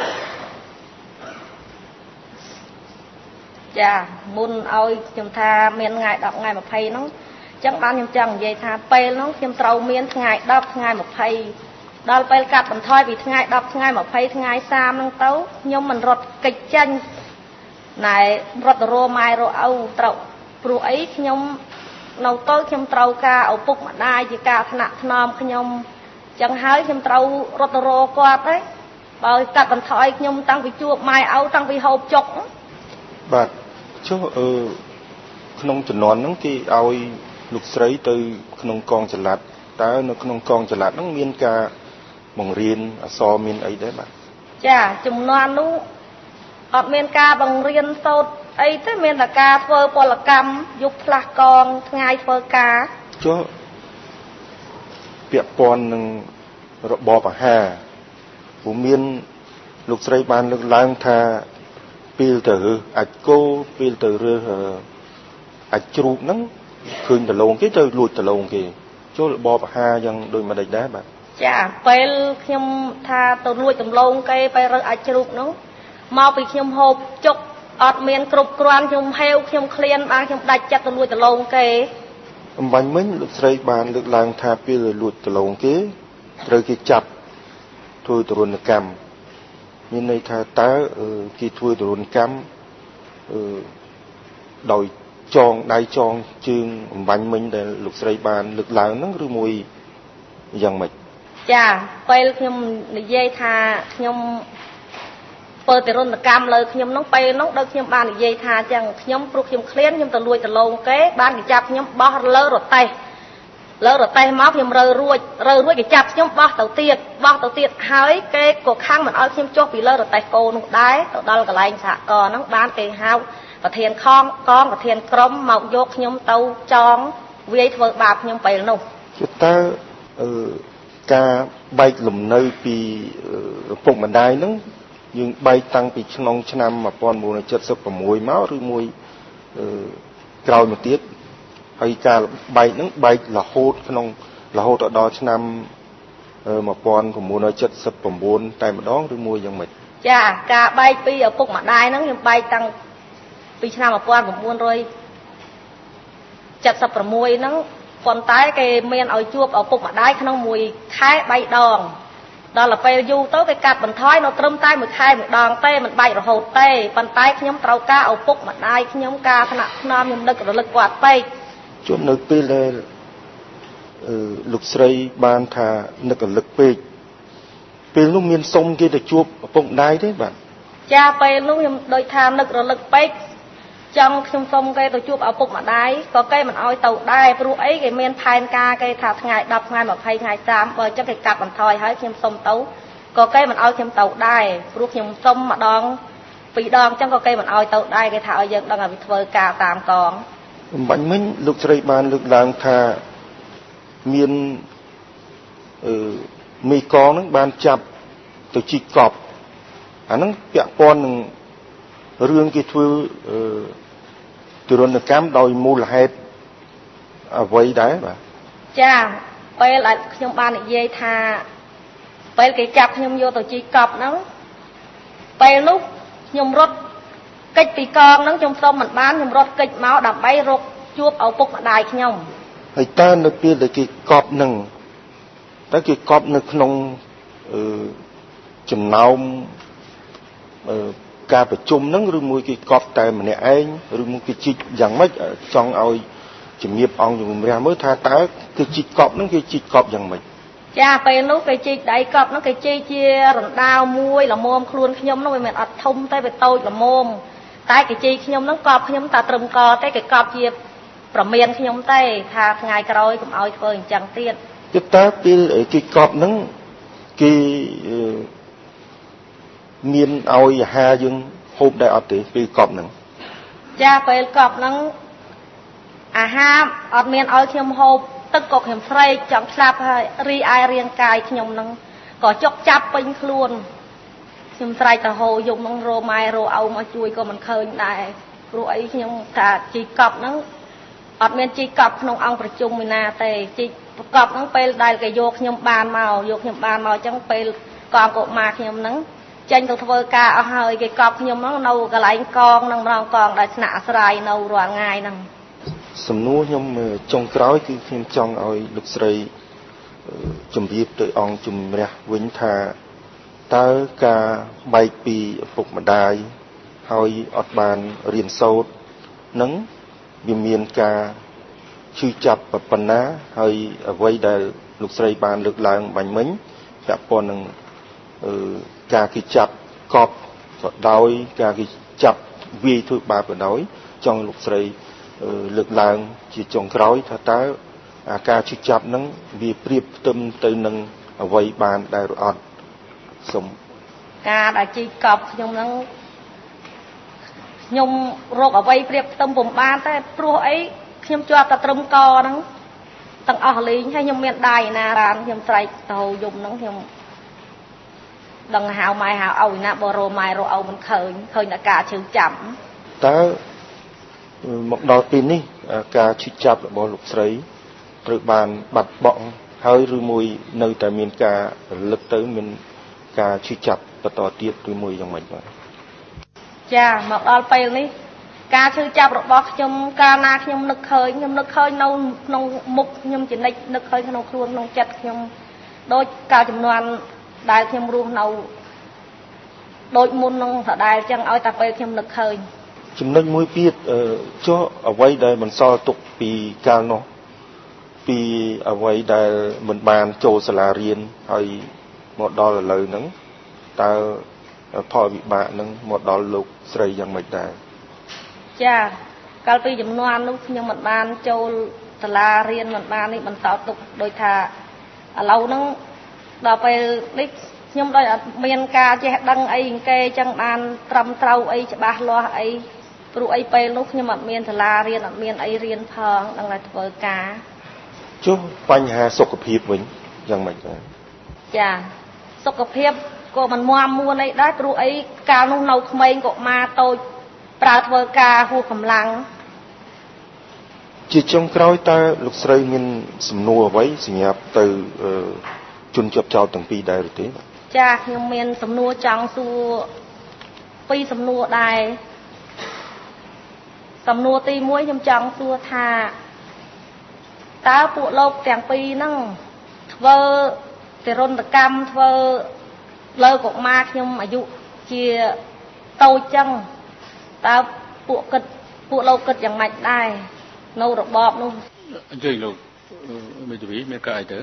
Speaker 6: ចាមុនឲ្យខ្ញុំថាមានថ្ងៃដប់ថ្ងៃម្ភៃហ្នឹងអញ្ចឹងបានខ្ញុំចង់និយាយថាពេលហ្នឹងខ្ញុំត្រូវមានថ្ងៃដប់ថ្ងៃម្ភៃដល់ពេលកាត់បន្ថយពីថ្ងៃដប់ថ្ងៃម្ភៃថ្ងៃសាមហ្នឹងទៅខ្ញុំមិនរត់កិច្ចចាញ់ណែរត់ទៅរម៉ែរឪត្រូវព្រព្រោះអីខ្ញុំនៅតូចខ្ញុំត្រូវការឪពុកម្ដាយជាការថ្នាក់ថ្នមខ្ញុំចឹងហើយខ្ញុំត្រូវរត់ទៅរកគាត់ទេបើកាត់បន្ថយខ្ញុំតាំងពីជួបម៉ែឪតាំងពីហូបចុក
Speaker 5: បាទចុះអឺក្នុងជំនាន់ហ្នឹងគេឲ្យលោកស្រីទៅក្នុងកងចល័តតើនៅក្នុងកងចល័តហ្នឹងមានការបង្រៀនអក្សរមានអីដែរបាទ
Speaker 6: ចាជំនាន់នោះអត់មានការបង្រៀនសូត្រអីទេមានតែការធ្វើពលកម្មយប់ផ្លាស់កងថ្ងៃធ្វើការ
Speaker 5: ចុះពាក់ព័ន្ធនឹងរបបអាហារព្រោះមានលោកស្រីបានលើកឡើងថាពេលទៅរើសអាចគោពេលទៅរើសអាចជ្រូកហ្នឹងឃើញដលងគេទៅលួចដលងគេចូលរបបអាហារយ៉ាងដូចម្ដេចដែរបាទ
Speaker 6: ចាពេលខ្ញុំថាទៅលួចដំឡូងគេពេលរើសអាចជ្រូកហ្នឹងមកពីខ្ញុំហូបចុកអត់មានគ្រប់គ្រាន់ខ្ញុំហេវខ្ញុំឃ្លានបានខ្ញុំដាច់ចិត្តទៅលួចដលងគេ
Speaker 5: អំបញ្ញមិញលោកស្រីបានលើកឡើងថាពេលលួចដលងគេត្រូវគេចាប់ធ្វើទរណកម្មមានន័យថាតើគេធ្វើទរណកម្មដោយចងដៃចងជើងអំបញ្ញមិញដែលលោកស្រីបានលើកឡើងហ្នឹងឬមួយយ៉ាងម៉េច
Speaker 6: ចាពេលខ្ញុំនិយាយថាខ្ញុំធ្វើទរណកម្មលើខ្ញុំហ្នឹងពេលហ្នឹងដូចខ្ញុំបាននិយាយថាអញ្ចឹងខ្ញុំព្រោះខ្ញុំឃ្លានខ្ញុំទៅលួចដលងគេបានគេចាប់ខ្ញុំបោះលើរទេះលើរទេះមកខ្ញុំរើរួចរើរួចគេចាប់ខ្ញុំបោះទៅទៀតបោះទៅទៀតហើយគេក៏ខាំងមិនឲ្យខ្ញុំចុះពីលើរទេះគោនោះដែរទៅដល់កន្លែងសហគមន៍ហ្នឹងបានគេហៅប្រធានខងកងប្រធានក្រុមមកយកខ្ញុំទៅចងវាយធ្វើបាបខ្ញុំពេលនោះ
Speaker 5: គឺតើអឺការបែកលំនៅពីឪពុកម្ដាយហ្នឹងយើងបែកតាំងពីក្នុងឆ្នាំmột nghìn chín trăm七十sáuមកឬមួយអឺក្រោយមកទៀតហើយការបែកហ្នឹងបែករហូតក្នុងរហូតដល់ឆ្នាំmột nghìn chín trăm七十九តែម្ដងឬមួយយ៉ាងម៉េច
Speaker 6: ចាការបែកពីឪពុកម្ដាយហ្នឹងខ្ញុំបែកតាំងពីឆ្នាំmột nghìn chín trăm七十sáuហ្នឹងប៉ុន្តែគេមានឲ្យជួបឪពុកម្ដាយក្នុងមួយខែបីដងដល់ទៅពេលយូរទៅគេកាត់បន្ថយនៅត្រឹមតែមួយខែម្ដងទេមិនបែករហូតទេប៉ុន្តែខ្ញុំត្រូវការឪពុកម្ដាយខ្ញុំការថ្នាក់ថ្នមខ្ញុំនឹករលឹកគាត់ពេក
Speaker 5: ជួបនៅពេលដែលលោកស្រីបានថានឹករលឹកពេកពេលនោះមានសុំគេទៅជួបឪពុកម្ដាយទេបាទ
Speaker 6: ចាពេលនោះខ្ញុំដូចថានឹករលឹកពេកចង់ខ្ញុំសុំគេទៅជួបឪពុកម្ដាយក៏គេមិនអោយទៅដែរព្រោះអីគេមានផែនការគេថាថ្ងៃដប់ថ្ងៃยี่สิบថ្ងៃสามបើអញ្ចឹងគេកាត់បន្ថយហើយខ្ញុំសុំទៅក៏គេមិនអោយខ្ញុំទៅដែរព្រោះខ្ញុំសុំម្ដងពីរដងអញ្ចឹងក៏គេមិនអោយទៅដែរគេថាឲ្យយើងដឹងឲ្យវាធ្វើការតាមកង
Speaker 5: អំបញ្ញមិញលោកស្រីបានលើកឡើងថាមានអឺមេកងហ្នឹងបានចាប់ទៅជីកកប់អាហ្នឹងពាក់ព័ន្ធនឹងរឿងគេធ្វើអឺទរណកម្មដោយមូលហេតុអ្វីដែរបាទ
Speaker 6: ចាពេលដែលខ្ញុំបាននិយាយថាពេលគេចាប់ខ្ញុំយកទៅជីកប់ហ្នឹងពេលនោះខ្ញុំរត់កិច្ចពីកងហ្នឹងខ្ញុំសុំមិនបានខ្ញុំរត់កិច្ចមកដើម្បីរកជួបឪពុកម្ដាយខ្ញុំ
Speaker 5: ហើយតើនៅពេលដែលគេកប់ហ្នឹងតើគេកប់នៅក្នុងអឺចំណោមអឺការប្រជុំហ្នឹងឬមួយគេកប់តែម្នាក់ឯងឬមួយគេជីកយ៉ាងម៉េចចង់ឲ្យជំរាបអង្គជំរះមើលថាតើគេជីកកប់ហ្នឹងគេជីកកប់យ៉ាងម៉េច
Speaker 6: ចាពេលនោះគេជីកដៃកប់ហ្នឹងគេជីកជារណ្ដាវមួយល្មមខ្លួនខ្ញុំហ្នឹងវាមិនអត់ធំទេវាតូចល្មមតែគេជីកខ្ញុំហ្នឹងកប់ខ្ញុំតែត្រឹមកទេគេកប់ជាប្រមានខ្ញុំទេថាថ្ងៃក្រោយកុំឲ្យធ្វើអញ្ចឹងទៀត
Speaker 5: គឺតើពេលគេកប់ហ្នឹងគេមានឲ្យអាហារយើងហូបដែរអត់ទេពេលកប់ហ្នឹង
Speaker 6: ចាពេលកប់ហ្នឹងអាហារអត់មានឲ្យខ្ញុំហូបទឹកក៏ខ្ញុំស្រែកចង់ស្លាប់ហើយរីឯរាងកាយខ្ញុំហ្នឹងក៏ចុកចាប់ពេញខ្លួនខ្ញុំស្រែកទៅហូរយំហ្នឹងរោម៉ែរោឪមកជួយក៏មិនឃើញដែរព្រោះអីខ្ញុំថាជីកប់ហ្នឹងអត់មានជីកប់ក្នុងអង្គប្រជុំឯណាទេជីកប់ហ្នឹងពេលដែលគេយកខ្ញុំបានមកយកខ្ញុំបានមកអញ្ចឹងពេលកងកុមារខ្ញុំហ្នឹងចេញទៅធ្វើការអស់ហើយគេកប់ខ្ញុំហ្នឹងនៅកន្លែងកងហ្នឹងម្ដងកងដែលស្នាក់អាស្រ័យនៅរាល់ថ្ងៃហ្នឹង
Speaker 5: សំណួរខ្ញុំចុងក្រោយគឺខ្ញុំចង់ឲ្យលោកស្រីជម្រាបទៅអង្គជំរះវិញថាតើការបែកពីឪពុកម្ដាយហើយអត់បានរៀនសូត្រនឹងវាមានការឈឺចាប់ប៉ុណ្ណាហើយអ្វីដែលលោកស្រីបានលើកឡើងបាញ់មិញពាក់ព័ន្ធនឹងការគេចាប់កប់ក៏ដោយការគេចាប់វាយធ្វើបាបក៏ដោយចង់លោកស្រីលើកឡើងជាចុងក្រោយថាតើអាការឈឺចាប់ហ្នឹងវាប្រៀបផ្ទឹមទៅនឹងអ្វីបានដែរឬអត់សូម
Speaker 6: ការដែលជីកប់ខ្ញុំហ្នឹងខ្ញុំរកអ្វីប្រៀបផ្ទឹមពុំបានទេព្រោះអីខ្ញុំជាប់តែត្រឹមកហ្នឹងទាំងអស់លេងហើយខ្ញុំមានដៃណាបានខ្ញុំស្រែកទៅយំហ្នឹងខ្ញុំដឹងហៅម៉ែហៅឪណាបើរម៉ែរឪមិនឃើញឃើញតែការឈឺចាប់
Speaker 5: តើមកដល់ពេលនេះការឈឺចាប់របស់លោកស្រីត្រូវបានបាត់បង់ហើយឬមួយនៅតែមានការរលឹកទៅមានការឈឺចាប់បន្តទៀតឬមួយយ៉ាងម៉េចបាទ
Speaker 6: ចាមកដល់ពេលនេះការឈឺចាប់របស់ខ្ញុំកាលណាខ្ញុំនឹកឃើញខ្ញុំនឹកឃើញនៅក្នុងមុខខ្ញុំចនិចនឹកឃើញក្នុងខ្លួនក្នុងចិត្តខ្ញុំដូចកាលចំនួនដែលខ្ញុំរស់នៅដូចមុននឹងដដែលចឹងឲ្យតែពេលខ្ញុំនឹកឃើញ
Speaker 5: ចំណុចមួយទៀតចុះអ្វីដែលបន្សល់ទុកពីកាលនោះពីអ្វីដែលមិនបានចូលសាលារៀនហើយមកដល់ឥឡូវហ្នឹងតើផលវិបាកហ្នឹងមកដល់លោកស្រីយ៉ាងម៉េចដែរ
Speaker 6: ចាកាលពីចំនួននោះខ្ញុំមិនបានចូលសាលារៀនមិនបាននេះបន្សល់ទុកដោយថាឥឡូវហ្នឹងដល់ពេលនេះខ្ញុំដូចអត់មានការចេះដឹងអីគេចឹងបានត្រឹមត្រូវអីច្បាស់លាស់អីព្រោះអីពេលនោះខ្ញុំអត់មានសាលារៀនអត់មានអីរៀនផងដឹងតែធ្វើការ
Speaker 5: ចុះបញ្ហាសុខភាពវិញយ៉ាងម៉េចដែរ
Speaker 6: ចាសុខភាពក៏មិនមាំមួនអីដែរព្រោះអីកាលនោះនៅក្មេងក៏មកតូចប្រើធ្វើការហួសកម្លាំង
Speaker 5: ជាចុងក្រោយតើលោកស្រីមានសំណួរអ្វីសម្រាប់ទៅជនជាប់ចោទទាំងពីរដែរឬទេ
Speaker 6: ចាខ្ញុំមានសំណួរចង់សួរពីរសំណួរដែរសំណួរទីមួយខ្ញុំចង់សួរថាតើពួកលោកទាំងពីរហ្នឹងធ្វើទរណកម្មធ្វើលើកុមារខ្ញុំអាយុជាតូចចឹងតើពួកគិតពួកលោកគិតយ៉ាងម៉េចដែរនៅរបបនោះ
Speaker 7: អញ្ជើញលោកមេធាវីមានការអីទៅ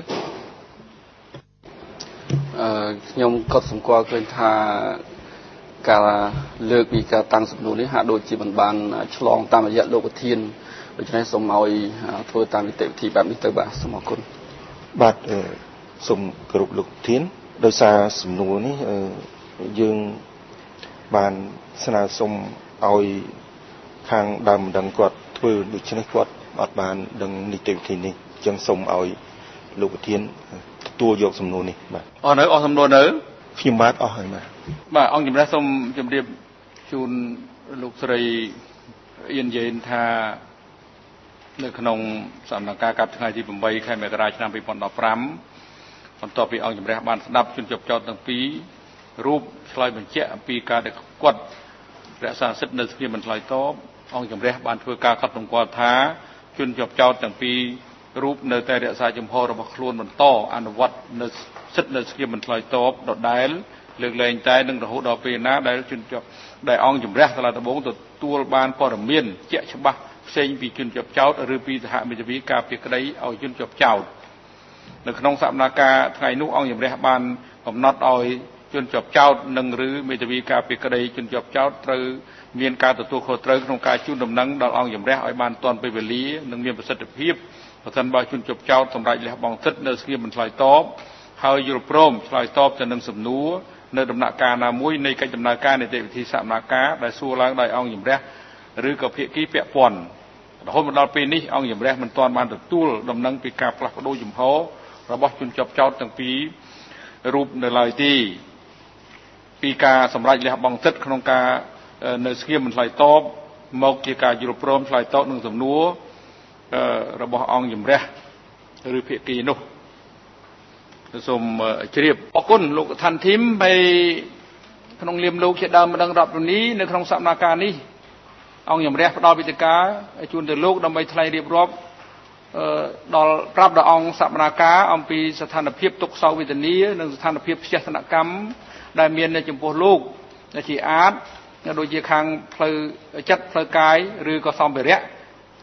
Speaker 8: អឺខ្ញុំក៏សម្គាល់ឃើញថាការលើកពីការតាំងសំណួរនេះហាក់ដូចជាមិនបានឆ្លងតាមរយៈលោកប្រធានដូច្នេះសូមឲ្យធ្វើតាមនីតិវិធីបែបនេះទៅបាទសូមអរគុណ
Speaker 5: បាទសូមគោរពលោកប្រធានដោយសារសំណួរនេះយើងបានស្នើសុំឲ្យខាងដើមម្ដងគាត់ធ្វើដូច្នេះគាត់អត់បានដឹងនីតិវិធីនេះអញ្ចឹងសូមឲ្យលោកប្រធានទទួលយកសំណួរនេះបាទ
Speaker 7: អស់នៅអស់សំណួរនៅ
Speaker 5: ខ្ញុំបាទអស់ហើយបាទ
Speaker 7: បាទអង្គជំរះសូមជម្រាបជូនលោកស្រីអៀនយេនថានៅក្នុងសកម្មភាពកាប់ថ្ងៃទី8ខែមករាឆ្នាំពីរពាន់ដប់ប្រាំបន្ទាប់ពីអង្គជំរះបានស្ដាប់ជនជាប់ចោទទាំងពីររូបឆ្លើយបញ្ជាក់អំពីការដែលគាត់រក្សាសិទ្ធិនៅស្ងៀមមិនឆ្លើយតបអង្គជំរះបានធ្វើការកត់សម្គាល់ថាជនជាប់ចោទទាំងពីររូបនៅតែរក្សាជំហររបស់ខ្លួនបន្តអនុវត្តនៅសិទ្ធិនៅស្ងៀមមិនឆ្លើយតបដដែលលើកលែងតែនឹងរហូតដល់ពេលណាដែលជនជាប់ដែលអង្គជំរះសាលាដំបងទទួលបានព័ត៌មានជាក់ច្បាស់ផ្សេងពីជនជាប់ចោទឬពីសហមេធាវីការពារក្តីឲ្យជនជាប់ចោទនៅក្នុងសកម្មភាពថ្ងៃនោះអង្គជំរះបានកំណត់ឲ្យជនជាប់ចោទនិងឬមេធាវីការពារក្តីជនជាប់ចោទត្រូវមានការទទួលខុសត្រូវក្នុងការជូនដំណឹងដល់អង្គជំរះឲ្យបានទាន់ពេលវេលានិងមានប្រសិទ្ធភាពប្រសិនបើជនជាប់ចោទសម្រាប់លះបង់សិទ្ធិនៅស្ងៀមមិនឆ្លើយតបហើយយល់ព្រមឆ្លើយតបទៅនឹងសំណួរនៅដំណាក់កាលណាមួយនៃកិច្ចដំណើរការនីតិវិធីសកម្មភាពដែលសួរឡើងដោយអង្គជំរះឬក៏ភាគីពាក់ព័ន្ធរហូតមកដល់ពេលនេះអង្គជំរះមិនទាន់បានទទួលដំណឹងពីការផ្លាស់ប្ដូរជំហររបស់ជនជាប់ចោទទាំងពីររូបនៅឡើយទេពីការសម្រេចលះបង់សិទ្ធិក្នុងការនៅស្ងៀមមិនឆ្លើយតបមកជាការយល់ព្រមឆ្លើយតបនឹងសំណួររបស់អង្គជំរះឬភាគីនោះសូមជ្រាបអរគុណលោកឋានធីមហើយក្នុងលៀមលោកជាដើមម្ដងរាប់រនីនៅក្នុងសកម្មភាពនេះអង្គជំរះផ្ដល់វិធានការជូនទៅលោកដើម្បីថ្លែងរៀបរាប់ដល់ប្រាប់ដល់អង្គសកម្មភាពអំពីស្ថានភាពទុក្ខសោកវេទនានិងស្ថានភាពផ្ទះសនកម្មដែលមាននៅចំពោះលោកជាអាចដូចជាខាងផ្លូវចិត្តផ្លូវកាយឬក៏សម្ភារៈ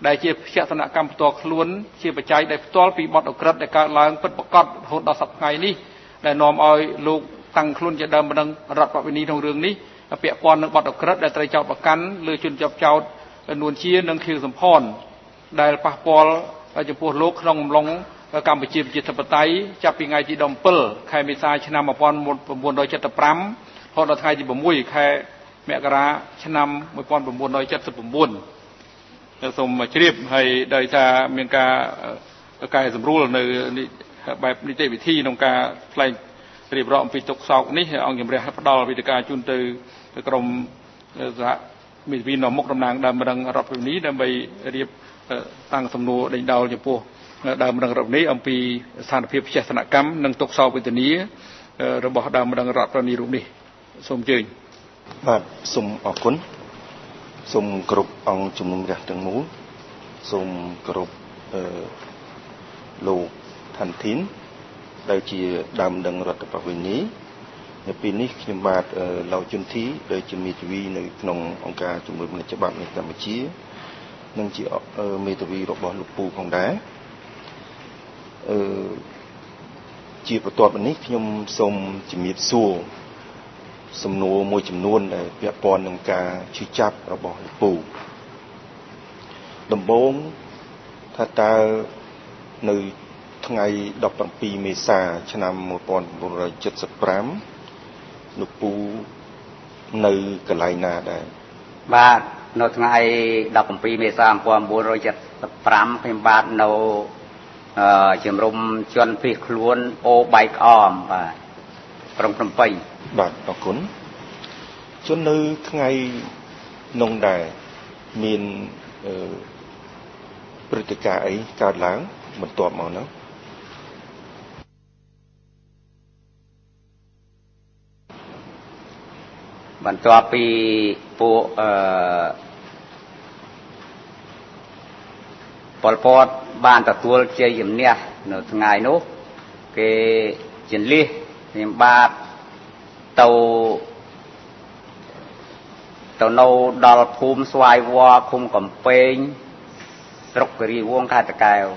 Speaker 7: ដែលជាភក្តនកម្មផ្ទាល់ខ្លួនជាបច្ច័យដែលផ្ទាល់ពីបទអក្រិតដែលកើតឡើងពិតប្រាកដរហូតដល់សប្តាហ៍ថ្ងៃនេះដែលនាំឲ្យលោកតាំងខ្លួនជាដើមម្ដងរដ្ឋបវេនីក្នុងរឿងនេះពាក់ព័ន្ធនឹងបទអក្រិតដែលត្រូវចោទប្រកាន់លើជនជាប់ចោទនួនជានិងខៀវសំផនដែលប៉ះពាល់ចំពោះលោកក្នុងអំឡុងកម្ពុជាប្រជាធិបតេយ្យចាប់ពីថ្ងៃទីដប់bảyខែមេសាឆ្នាំmột nghìn chín trăm七十五រហូតដល់ថ្ងៃទីsáuខែមករាឆ្នាំmột nghìn chín trăm七mươi chínសូមជ្រាបហើយដោយសារមានការកែសម្រួលនៅបែបនីតិវិធីក្នុងការថ្លែងរៀបរាប់អំពីទុកសោកនេះអង្គជំរះផ្ដល់វេទិកាជូនទៅក្រមសហមេធាវីនាំមុខតំណាងដើមម្ដងរដ្ឋវិនីដើម្បីរៀបតាំងសំណួរដេញដោលចំពោះដើមម្ដងរដ្ឋវិនីអំពីស្ថានភាពវិជាស្នកម្មនិងទុកសោកវេទនារបស់ដើមម្ដងរដ្ឋវិនីរូបនេះសូមអញ្ជើញ
Speaker 5: បាទសូមអរគុណសូមគោរពអង្គជំនុំរះទាំងមូលសូមគោរពអឺលោកថាន់ធីនដែលជាដើមដឹងរដ្ឋបវេនីនៅពេលនេះខ្ញុំបាទឡៅជុនធីដែលជាមេធាវីនៅក្នុងអង្គការជំនួយមនុស្សច្បាប់នៅកម្ពុជានិងជាមេធាវីរបស់លោកពូផងដែរអឺជាបន្ទាប់នេះខ្ញុំសូមជំរាបសួរសំណួរមួយចំនួនដែលពាក់ព័ន្ធនឹងការឈឺចាប់របស់លោកពូដំបូងថាតើនៅថ្ងៃដប់bảyមេសាឆ្នាំmột nghìn chín trăm七十五លោកពូនៅកន្លែងណាដែរ
Speaker 9: បាទនៅថ្ងៃដប់bảyមេសាmột nghìn chín trăm七十五ខ្ញុំបាទនៅអឺជំរុំជន់ភៀសខ្លួនអូបែកក្អមបាទក្រុងភ្នំពេញ
Speaker 5: បាទអរគុណជន់នៅថ្ងៃនោះដែរមានអឺព្រឹត្តិការណ៍អីកើតឡើងបន្ទាប់មកនោះ
Speaker 9: បន្ទាប់ពីពួកអឺប៉ុលពតបានទទួលជ័យជំនះនៅថ្ងៃនោះគេជន្លៀសខ្ញុំបាទទៅទៅនៅដល់ភូមិស្វាយវល្លិឃុំកំពែងស្រុកគិរីវង្សខេត្តតាកែវ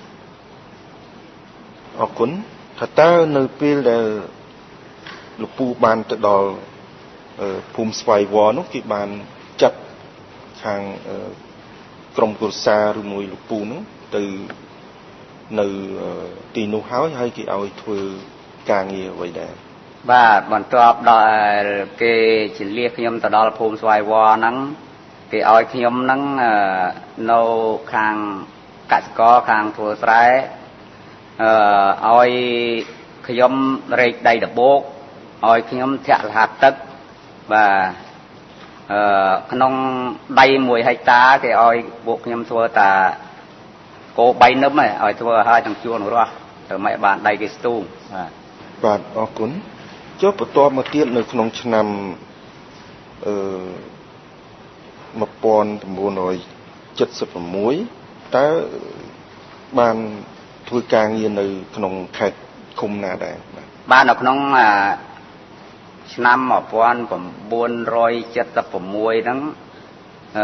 Speaker 5: អរគុណថាតើនៅពេលដែលលោកពូបានទៅដល់ភូមិស្វាយវល្លិនោះគេបានចាត់ខាងក្រុមគ្រួសារឬមួយលោកពូនោះទៅនៅទីនោះហើយហើយគេឲ្យធ្វើការងារអ្វីដែរ
Speaker 9: បាទបន្ទាប់ដល់គេជលៀសខ្ញុំទៅដល់ភូមិស្វាយវល្លិហ្នឹងគេឲ្យខ្ញុំហ្នឹងនៅខាងកសិករខាងធ្វើស្រែអឺឲ្យខ្ញុំរែកដៃដបោកឲ្យខ្ញុំធាក់លហាទឹកបាទអឺក្នុងដៃមួយហិកតាគេឲ្យពួកខ្ញុំធ្វើតាគោបីនឹមឲ្យធ្វើឲ្យទាំងជួនរស់ទៅមិនបានដៃគេស្ទូងបាទ
Speaker 5: បាទអរគុណចុះបន្ទាប់មកទៀតនៅក្នុងឆ្នាំអឺmột nghìn chín trăm七十sáuតើបានធ្វើការងារនៅក្នុងខេត្តឃុំណាដែរ
Speaker 9: បាននៅក្នុងឆ្នាំmột nghìn chín trăm七十sáuហ្នឹងអឺ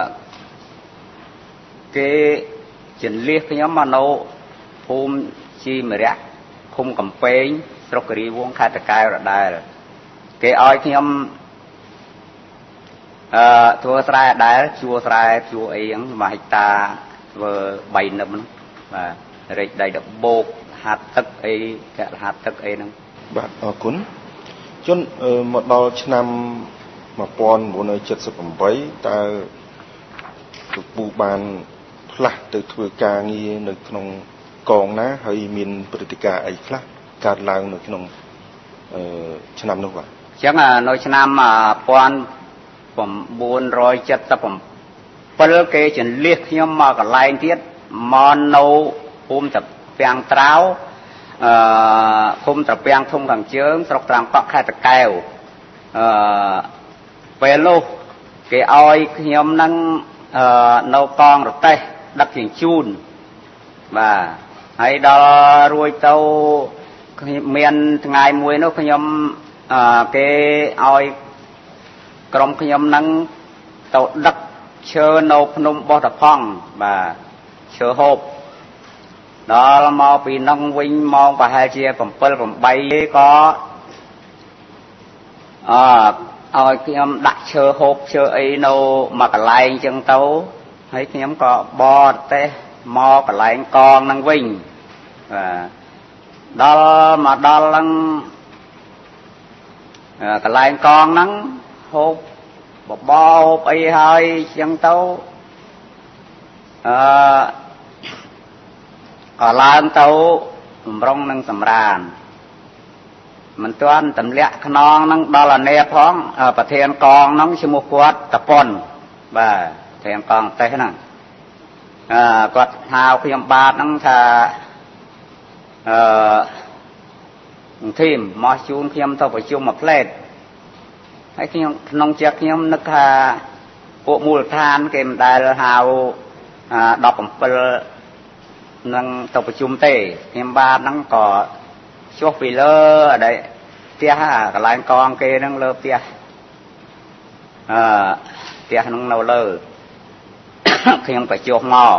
Speaker 9: គេជន្លៀសខ្ញុំមកនៅភូមិជីមរៈឃុំកំពែងស្រុកគិរីវង្សខេត្តតាកែវដដែលគេឲ្យខ្ញុំអឺធ្វើស្រែដែលជួស្រែជួអីហ្នឹងមួយហិកតាធ្វើបីនឹមហ្នឹងបាទរែកដៃដបោកហាត់ទឹកអីចាក់ហាត់ទឹកអីហ្នឹង
Speaker 5: បាទអរគុណជនមកដល់ឆ្នាំmột nghìn chín trăm七十八តើលោកពូបានផ្លាស់ទៅធ្វើការងារនៅក្នុងកងណាហើយមានព្រឹត្តិការណ៍អីខ្លះកើតឡើងនៅក្នុងអឺឆ្នាំនោះបាទ
Speaker 9: អញ្ចឹងនៅឆ្នាំmột nghìn chín trăm七十bảyគេជន្លៀសខ្ញុំមកកន្លែងទៀតមកនៅភូមិតាពាំងត្រាវអឺឃុំតាពាំងធំខាងជើងស្រុកត្រាំកក់ខេត្តតាកែវអឺពេលនោះគេឲ្យខ្ញុំនឹងអឺនៅកងរទេះដឹកជញ្ជូនបាទហើយដល់រួចទៅមានថ្ងៃមួយនោះខ្ញុំអឺគេឲ្យក្រុមខ្ញុំនឹងទៅដឹកឈើនៅភ្នំបោះតផង់បាទឈើហូបដល់មកពីនឹងវិញម៉ោងប្រហែលជា7 8ក៏អើឲ្យខ្ញុំដាក់ឈើហូបឈើអីនៅមួយកន្លែងអញ្ចឹងទៅហើយខ្ញុំក៏បរទេមកកន្លែងកងនឹងវិញបាទដល់មកដល់នឹងកន្លែងកងហ្នឹងហូបបបោហូបអីហើយអញ្ចឹងទៅអឺក៏ឡើងទៅបំរុងនឹងសម្រានមិនទាន់ទម្លាក់ខ្នងហ្នឹងដល់អានេផងប្រធានកងហ្នឹងឈ្មោះគាត់តប៉ុនបាទប្រធានកងទេសហ្នឹងអឺគាត់ហៅខ្ញុំបាទហ្នឹងថាអឺធីមមកជូនខ្ញុំទៅប្រជុំមួយផ្លេតហើយខ្ញុំក្នុងចិត្តខ្ញុំនឹកថាពួកមូលដ្ឋានគេមិនដែលហៅដប់7នឹងទៅប្រជុំទេខ្ញុំបាទហ្នឹងក៏ចុះពីលើអីផ្ទះកន្លែងកងគេហ្នឹងលើផ្ទះអឺផ្ទះហ្នឹងនៅលើខ្ញុំក៏ចុះមក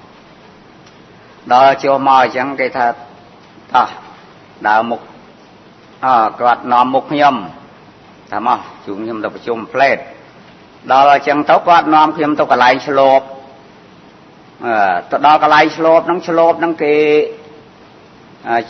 Speaker 9: ដល់ចុះមកអញ្ចឹងគេថាតោះដើរមុខអើគាត់នាំមុខខ្ញុំថាមកជួងខ្ញុំទៅប្រជុំផ្លេតដល់អញ្ចឹងទៅគាត់នាំខ្ញុំទៅកន្លែងឆ្លប់អឺទៅដល់កន្លែងឆ្លប់ហ្នឹងឆ្លប់ហ្នឹងគេអឺ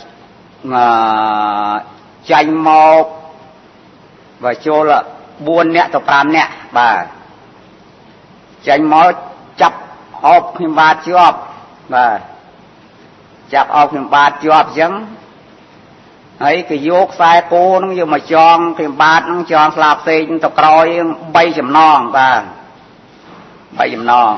Speaker 9: ចាញ់មកបើចូល4នាក់ទៅ5នាក់បាទចាញ់មកចាប់អោបខ្ញុំបាទជាប់បាទចាប់អោបខ្ញុំបាទជាប់អញ្ចឹងហើយគេយកខ្សែគោហ្នឹងយកមកចងខ្ញុំបាទហ្នឹងចងស្លាបផ្សេងទៅក្រោយ3ចំណងបាទ3ចំណង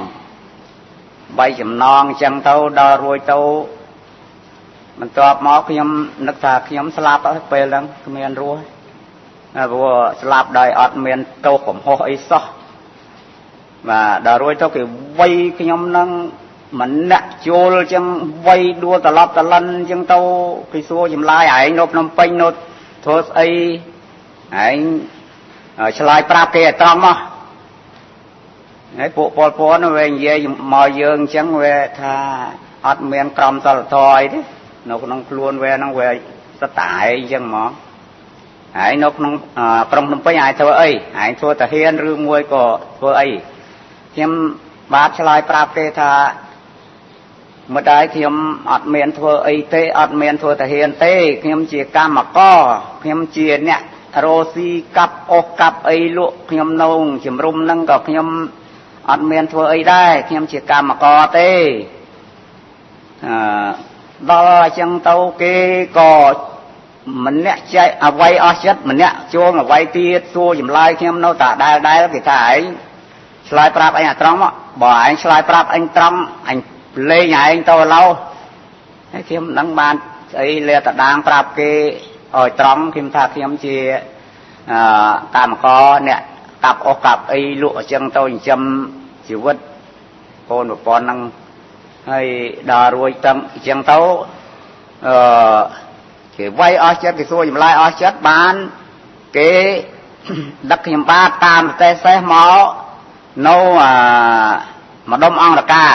Speaker 9: 3ចំណងអញ្ចឹងទៅដល់រួចទៅបន្ទាប់មកខ្ញុំនឹកថាខ្ញុំស្លាប់ទៅពេលហ្នឹងគ្មានរស់ព្រោះស្លាប់ដោយអត់មានទោសកំហុសអីសោះបាទដល់រួចទៅគេវាយខ្ញុំហ្នឹងម្នាក់ជួលអញ្ចឹងវាយដួលត្រឡប់ត្រឡិនអញ្ចឹងទៅគេសួរចម្លើយឯងនៅភ្នំពេញនៅធ្វើស្អីឯងឆ្លើយប្រាប់គេឲ្យត្រង់មកហើយពួកពលពណ៌វានិយាយមកយើងអញ្ចឹងវាថាអត់មានក្រមសីលធម៌អីទេនៅក្នុងខ្លួនវាហ្នឹងវាសត្វតែឯងអញ្ចឹងហ្មងហើយនៅក្នុងក្រុងភ្នំពេញឯងធ្វើអីឯងធ្វើតាហ៊ានឬមួយក៏ធ្វើអីខ្ញុំបាទឆ្លើយប្រាប់គេថាម្ដាយខ្ញុំអត់មានធ្វើអីទេអត់មានធ្វើតាហ៊ានទេខ្ញុំជាកម្មករខ្ញុំជាអ្នករស់ស៊ីកាប់អុសកាប់អីលក់ខ្ញុំនៅជំរុំហ្នឹងក៏ខ្ញុំអត់មានធ្វើអីដែរខ្ញុំជាកម្មករទេអឺដល់អញ្ចឹងទៅគេក៏ម្នាក់ចែកអ្វីអស់ចិត្តម្នាក់ជួងអ្វីទៀតសួរចម្លើយខ្ញុំនៅតែដែលដែលគេថាឯងឆ្លើយប្រាប់អញអាត្រង់មកបើឯងឆ្លើយប្រាប់អញត្រង់អញលេងឯងទៅឡូវហើយខ្ញុំនឹងបានស្អីលាតដាងប្រាប់គេឲ្យត្រង់ខ្ញុំថាខ្ញុំជាអឺកម្មករអ្នកកាប់អុសកាប់អីលក់អញ្ចឹងទៅចិញ្ចឹមជីវិតកូនប្រពន្ធហ្នឹងហើយដល់រួចទៅអញ្ចឹងទៅអឺគេវាយអស់ចិត្តគេសួរចម្លើយអស់ចិត្តបានគេដឹកខ្ញុំបាទតាមប្រទេសសេះមកនៅអាម្ដុំអង្គរការ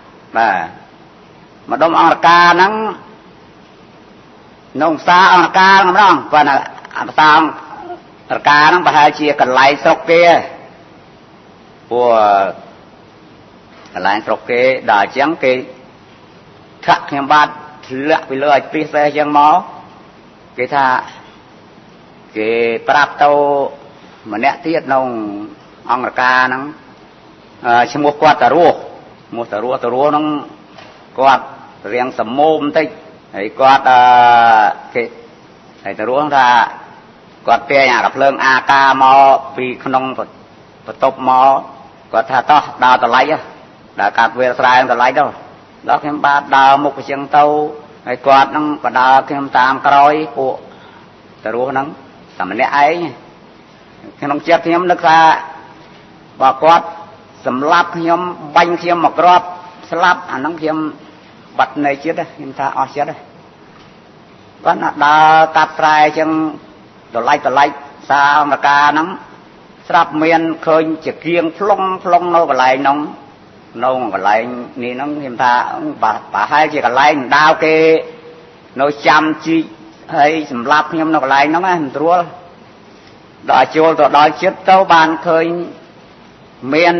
Speaker 9: បាទម្ដុំអង្គរការហ្នឹងនៅផ្សារអង្គរការម្ដងគាត់ថាផ្សារអង្គរការហ្នឹងប្រហែលជាកន្លែងស្រុកគេព្រោះកន្លែងស្រុកគេដល់អញ្ចឹងគេធាក់ខ្ញុំបាទធ្លាក់ពីលើឲ្យពីសេះអញ្ចឹងមកគេថាគេប្រាប់ទៅម្នាក់ទៀតក្នុងអង្គរការហ្នឹងឈ្មោះគាត់តារស់ឈ្មោះតារស់តារស់ហ្នឹងគាត់រៀងសមោមបន្តិចហើយគាត់អឺគេហើយតារស់ថាគាត់ទាញអាកាភ្លើងអាកាមកពីក្នុងបន្ទប់មកគាត់ថាតោះដើរតឡៃដើរកាត់វាលស្រែតឡៃទៅដល់ខ្ញុំបាទដើរមុខអញ្ចឹងទៅហើយគាត់ហ្នឹងក៏ដើរខ្ញុំតាមក្រោយពួកតារស់ហ្នឹងតែម្នាក់ឯងក្នុងចិត្តខ្ញុំនឹកថាបើគាត់សម្លាប់ខ្ញុំបាញ់ខ្ញុំមកគ្រាប់ស្លាប់អាហ្នឹងខ្ញុំបាត់នៃចិត្តខ្ញុំថាអស់ចិត្តគាត់ណាដើរកាត់ស្រែអញ្ចឹងតឡៃតឡៃសាអង្គការហ្នឹងសស្រាប់មានឃើញជាគៀងផ្លុងផ្លុងនៅកន្លែងហ្នឹងនៅកន្លែងនេះហ្នឹងខ្ញុំថាប្រហែលជាកន្លែងដាវគេនៅចាំជីកហើយសម្រាប់ខ្ញុំនៅកន្លែងហ្នឹងណាមិនស្រួលដល់ចូលទៅដល់ចិត្តទៅបានឃើញមាន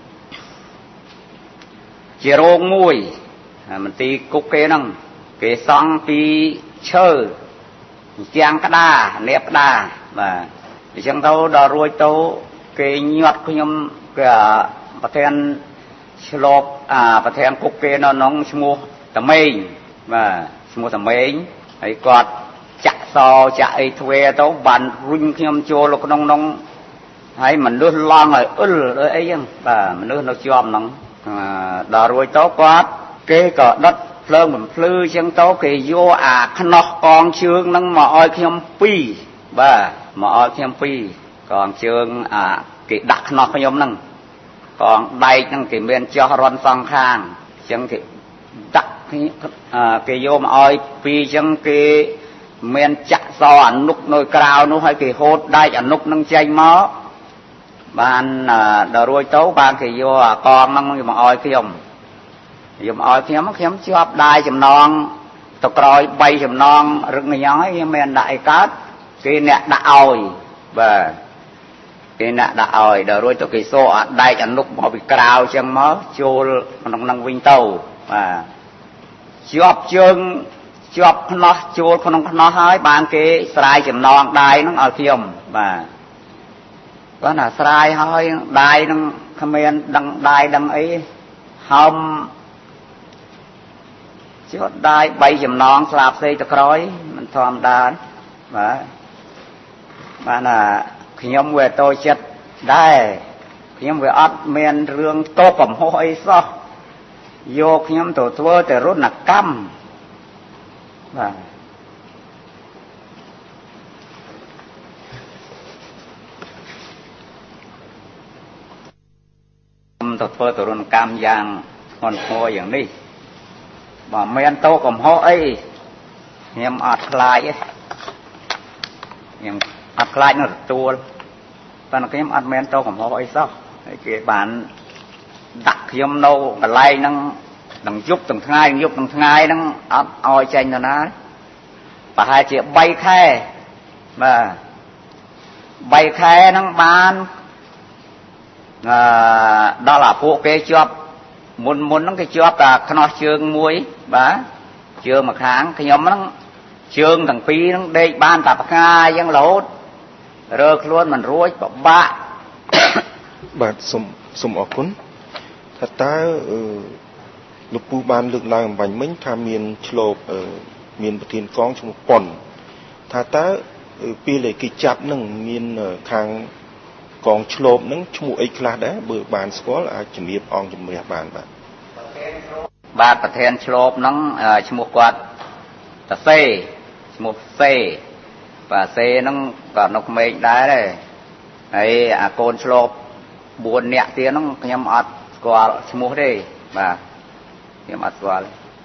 Speaker 9: ជារោងមួយមន្ទីរគុកគេហ្នឹងគេសង់ពីឈើជាងក្តារលាបក្តារបាទអញ្ចឹងទៅដល់រួចទៅគេញាត់ខ្ញុំគេប្រធានឆ្លប់អាប្រធានគុកគេនៅក្នុងឈ្មោះតមេងបាទឈ្មោះតមេងហើយគាត់ចាក់សចាក់អីទ្វេទៅបានរុញខ្ញុំចូលក្នុងនោះហើយមនុស្សឡងឲ្យអ៊ុលអីចឹងបាទមនុស្សនៅជាប់ហ្នឹងដល់រួចទៅគាត់គេក៏ដុតភ្លើងបំភ្លឺចឹងទៅគេយកអាខ្នោះកងជើងហ្នឹងមកឲ្យខ្ញុំពីរបាទមកឲ្យខ្ញុំពីរកងជើងអាគេដាក់ខ្នោះខ្ញុំហ្នឹងកងដែកហ្នឹងគេមានចោះរន់សងខាងចឹងគេដាក់គេយកមកឲ្យពីរចឹងគេមានចាក់សអនុកនៅក្រៅនោះហើយគេហូតដែកអនុកហ្នឹងចេញមកបានដល់រួចទៅបានគេយកអាកងហ្នឹងមកឲ្យខ្ញុំយកមកឲ្យខ្ញុំខ្ញុំជាប់ដាយចំណងទៅក្រោយបីចំណងរឹកញ៉ងហើយខ្ញុំមានដាក់អីកើតគេអ្នកដាក់ឲ្យបាទគេអ្នកដាក់ឲ្យដល់រួចទៅគេសោអាដែកអនុកមកពីក្រៅចឹងមកចូលក្នុងហ្នឹងវិញទៅបាទជាប់ជើងជាប់ខ្នោះចូលក្នុងខ្នោះហើយបានគេស្រាយចំណងដាយហ្នឹងឲ្យខ្ញុំបាទគាត់ណាស្រាយហើយដាយហ្នឹងគ្មានដឹងដាយដឹងអីហើមជាប់ដាយបីចំណងស្លាបផ្សេងទៅក្រោយមិនធម្មតាបាទបានណាខ្ញុំវាតូចចិត្តដែរខ្ញុំវាអត់មានរឿងតោកំហុសអីសោះយកខ្ញុំទៅធ្វើតែរនកម្មបាទខ្ញុំទៅធ្វើទរណកម្មយ៉ាងធ្ងន់ធ្ងរយ៉ាងនេះបើមានតោកំហុសអីខ្ញុំអត់ខ្លាចទេខ្ញុំអត់ខ្លាចនឹងទទួលប៉ុន្តែខ្ញុំអត់មានតោកំហុសអីសោះហើយគេបានដាក់ខ្ញុំនៅកន្លែងហ្នឹងទាំងយប់ទាំងថ្ងៃយប់ទាំងថ្ងៃហ្នឹងអត់ឲ្យចេញទៅណាប្រហែលជាបីខែបាទបីខែហ្នឹងបានអឺដល់អាពួកគេជាប់មុនមុនហ្នឹងគេជាប់តែខ្នោះជើងមួយបាទជើងមួយខាងខ្ញុំហ្នឹងជើងទាំងពីរហ្នឹងដេកបានតែផ្កាអញ្ចឹងរហូតរើខ្លួនមិនរួចពិបាក
Speaker 5: បាទសូមសូមអរគុណថាតើលោកពូបានលើកឡើងអំបញ្ញមិញថាមានឆ្លូបមានប្រធានកងឈ្មោះប៉ុនថាតើពេលដែលគេចាប់នឹងមានខាងកងឆ្លូបនឹងឈ្មោះអីខ្លះដែរបើបានស្គាល់អាចជំរាបអង្គជំរះបានបាទ
Speaker 9: បាទប្រធានឆ្លូបហ្នឹងឈ្មោះគាត់តសេឈ្មោះសេបាទសេហ្នឹងក៏នៅក្មេងដែរហើយអាកូនឆ្លូបបួននាក់ទៀតហ្នឹងខ្ញុំអត់ស្គាល់ឈ្មោះទេបាទខ្ញុំអត់ស្គាល់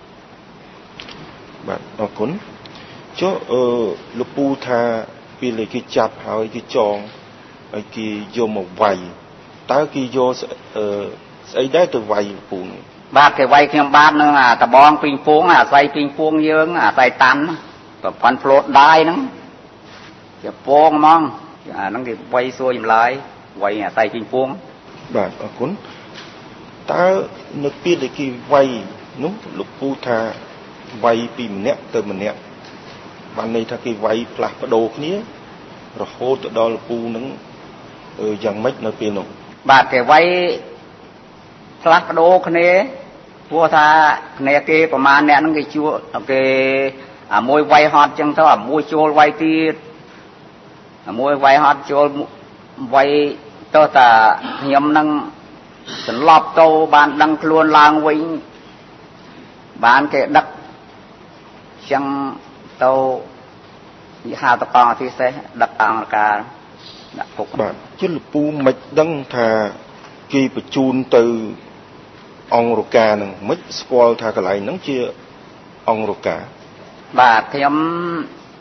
Speaker 5: បាទអរគុណចុះអឺលោកពូថាពេលគេចាប់ហើយគេចងហើយគេយកមកវាយតើគេយកអឺស្អីដែរទៅវាយលោកពូ
Speaker 9: បាទគេវាយខ្ញុំបាទនឹងអាតបងពីងពួងអាស្រ័យពីងពួងយើងអាស្រ័យតាន់ប្រព័ន្ធផ្លូតដាយហ្នឹងជាពងហ្មងអាហ្នឹងគេវាយសួរចម្លើយវាយអាស្រ័យពីងពួង
Speaker 5: បាទអរគុណតើនៅពេលដែលគេវាយនោះលោកពូថាវាយពីម្នាក់ទៅម្នាក់បានន័យថាគេវាយផ្លាស់ប្ដូរគ្នារហូតទៅដល់លោកពូនឹងយ៉ាងម៉េចនៅពេលនោះ
Speaker 9: បាទគេវាយផ្លាស់ប្ដូរគ្នាព្រោះថាគ្នាគេប្រមាណអ្នកហ្នឹងគេជួគេអាមួយវាយហត់ចឹងទៅអាមួយចូលវាយទៀតអាមួយវាយហត់ចូលវាយទៅតាខ្ញុំហ្នឹងសន្លប់ទៅបានដឹងខ្លួនឡើងវិញបានគេដឹកចឹងទៅហៅតកងអធិសេសដឹកអង្គការដាក់គុក
Speaker 5: បាទជិលពូមិនដឹងថាគេបញ្ជូនទៅអង្គរការនឹងមិនស្គាល់ថាកន្លែងហ្នឹងជាអង្គរការ
Speaker 9: បាទខ្ញុំ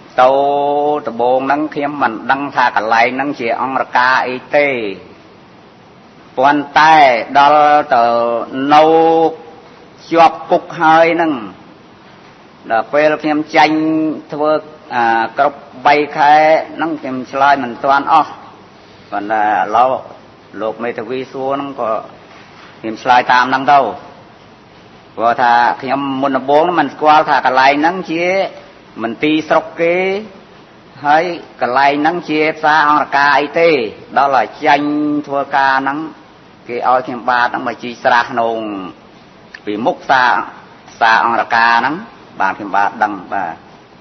Speaker 9: ទៅដំបងហ្នឹងខ្ញុំមិនដឹងថាកន្លែងហ្នឹងជាអង្គរការអីទេប៉ុន្តែដល់ទៅនៅជាប់គុកហើយហ្នឹងដល់ពេលខ្ញុំចាញ់ធ្វើគ្រប់បីខែហ្នឹងខ្ញុំឆ្លើយមិនទាន់អស់ប៉ុន្តែឥឡូវលោកមេធាវីសួរហ្នឹងក៏ខ្ញុំឆ្លើយតាមហ្នឹងទៅព្រោះថាខ្ញុំមុនដំបូងហ្នឹងមិនស្គាល់ថាកន្លែងហ្នឹងជាមន្ទីរស្រុកគេហើយកន្លែងហ្នឹងជាផ្សារអង្គរការអីទេដល់តែចាញ់ធ្វើការហ្នឹងគេឲ្យខ្ញុំបាទហ្នឹងមកជីស្រះក្នុងពីមុខផ្សារផ្សារអង្គរការហ្នឹងបាទខ្ញុំបាទដឹងបាទ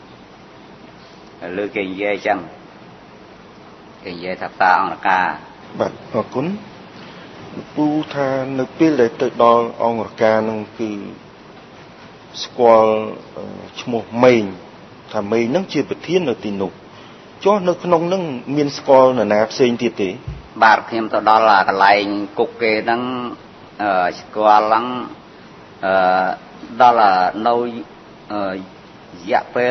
Speaker 9: លើគេនិយាយអញ្ចឹងគេនិយាយថាផ្សារអង្គរការ
Speaker 5: បាទអរគុណពូថានៅពេលដែលទៅដល់អង្គរការហ្នឹងគឺស្គាល់ឈ្មោះម៉េងថាម៉េងហ្នឹងជាប្រធាននៅទីនោះចុះនៅក្នុងហ្នឹងមានស្គាល់នរណាផ្សេងទៀតទេ
Speaker 9: បាទខ្ញុំទៅដល់កន្លែងគុកគេហ្នឹងស្គាល់ហ្នឹងអឺដល់នៅរយៈពេល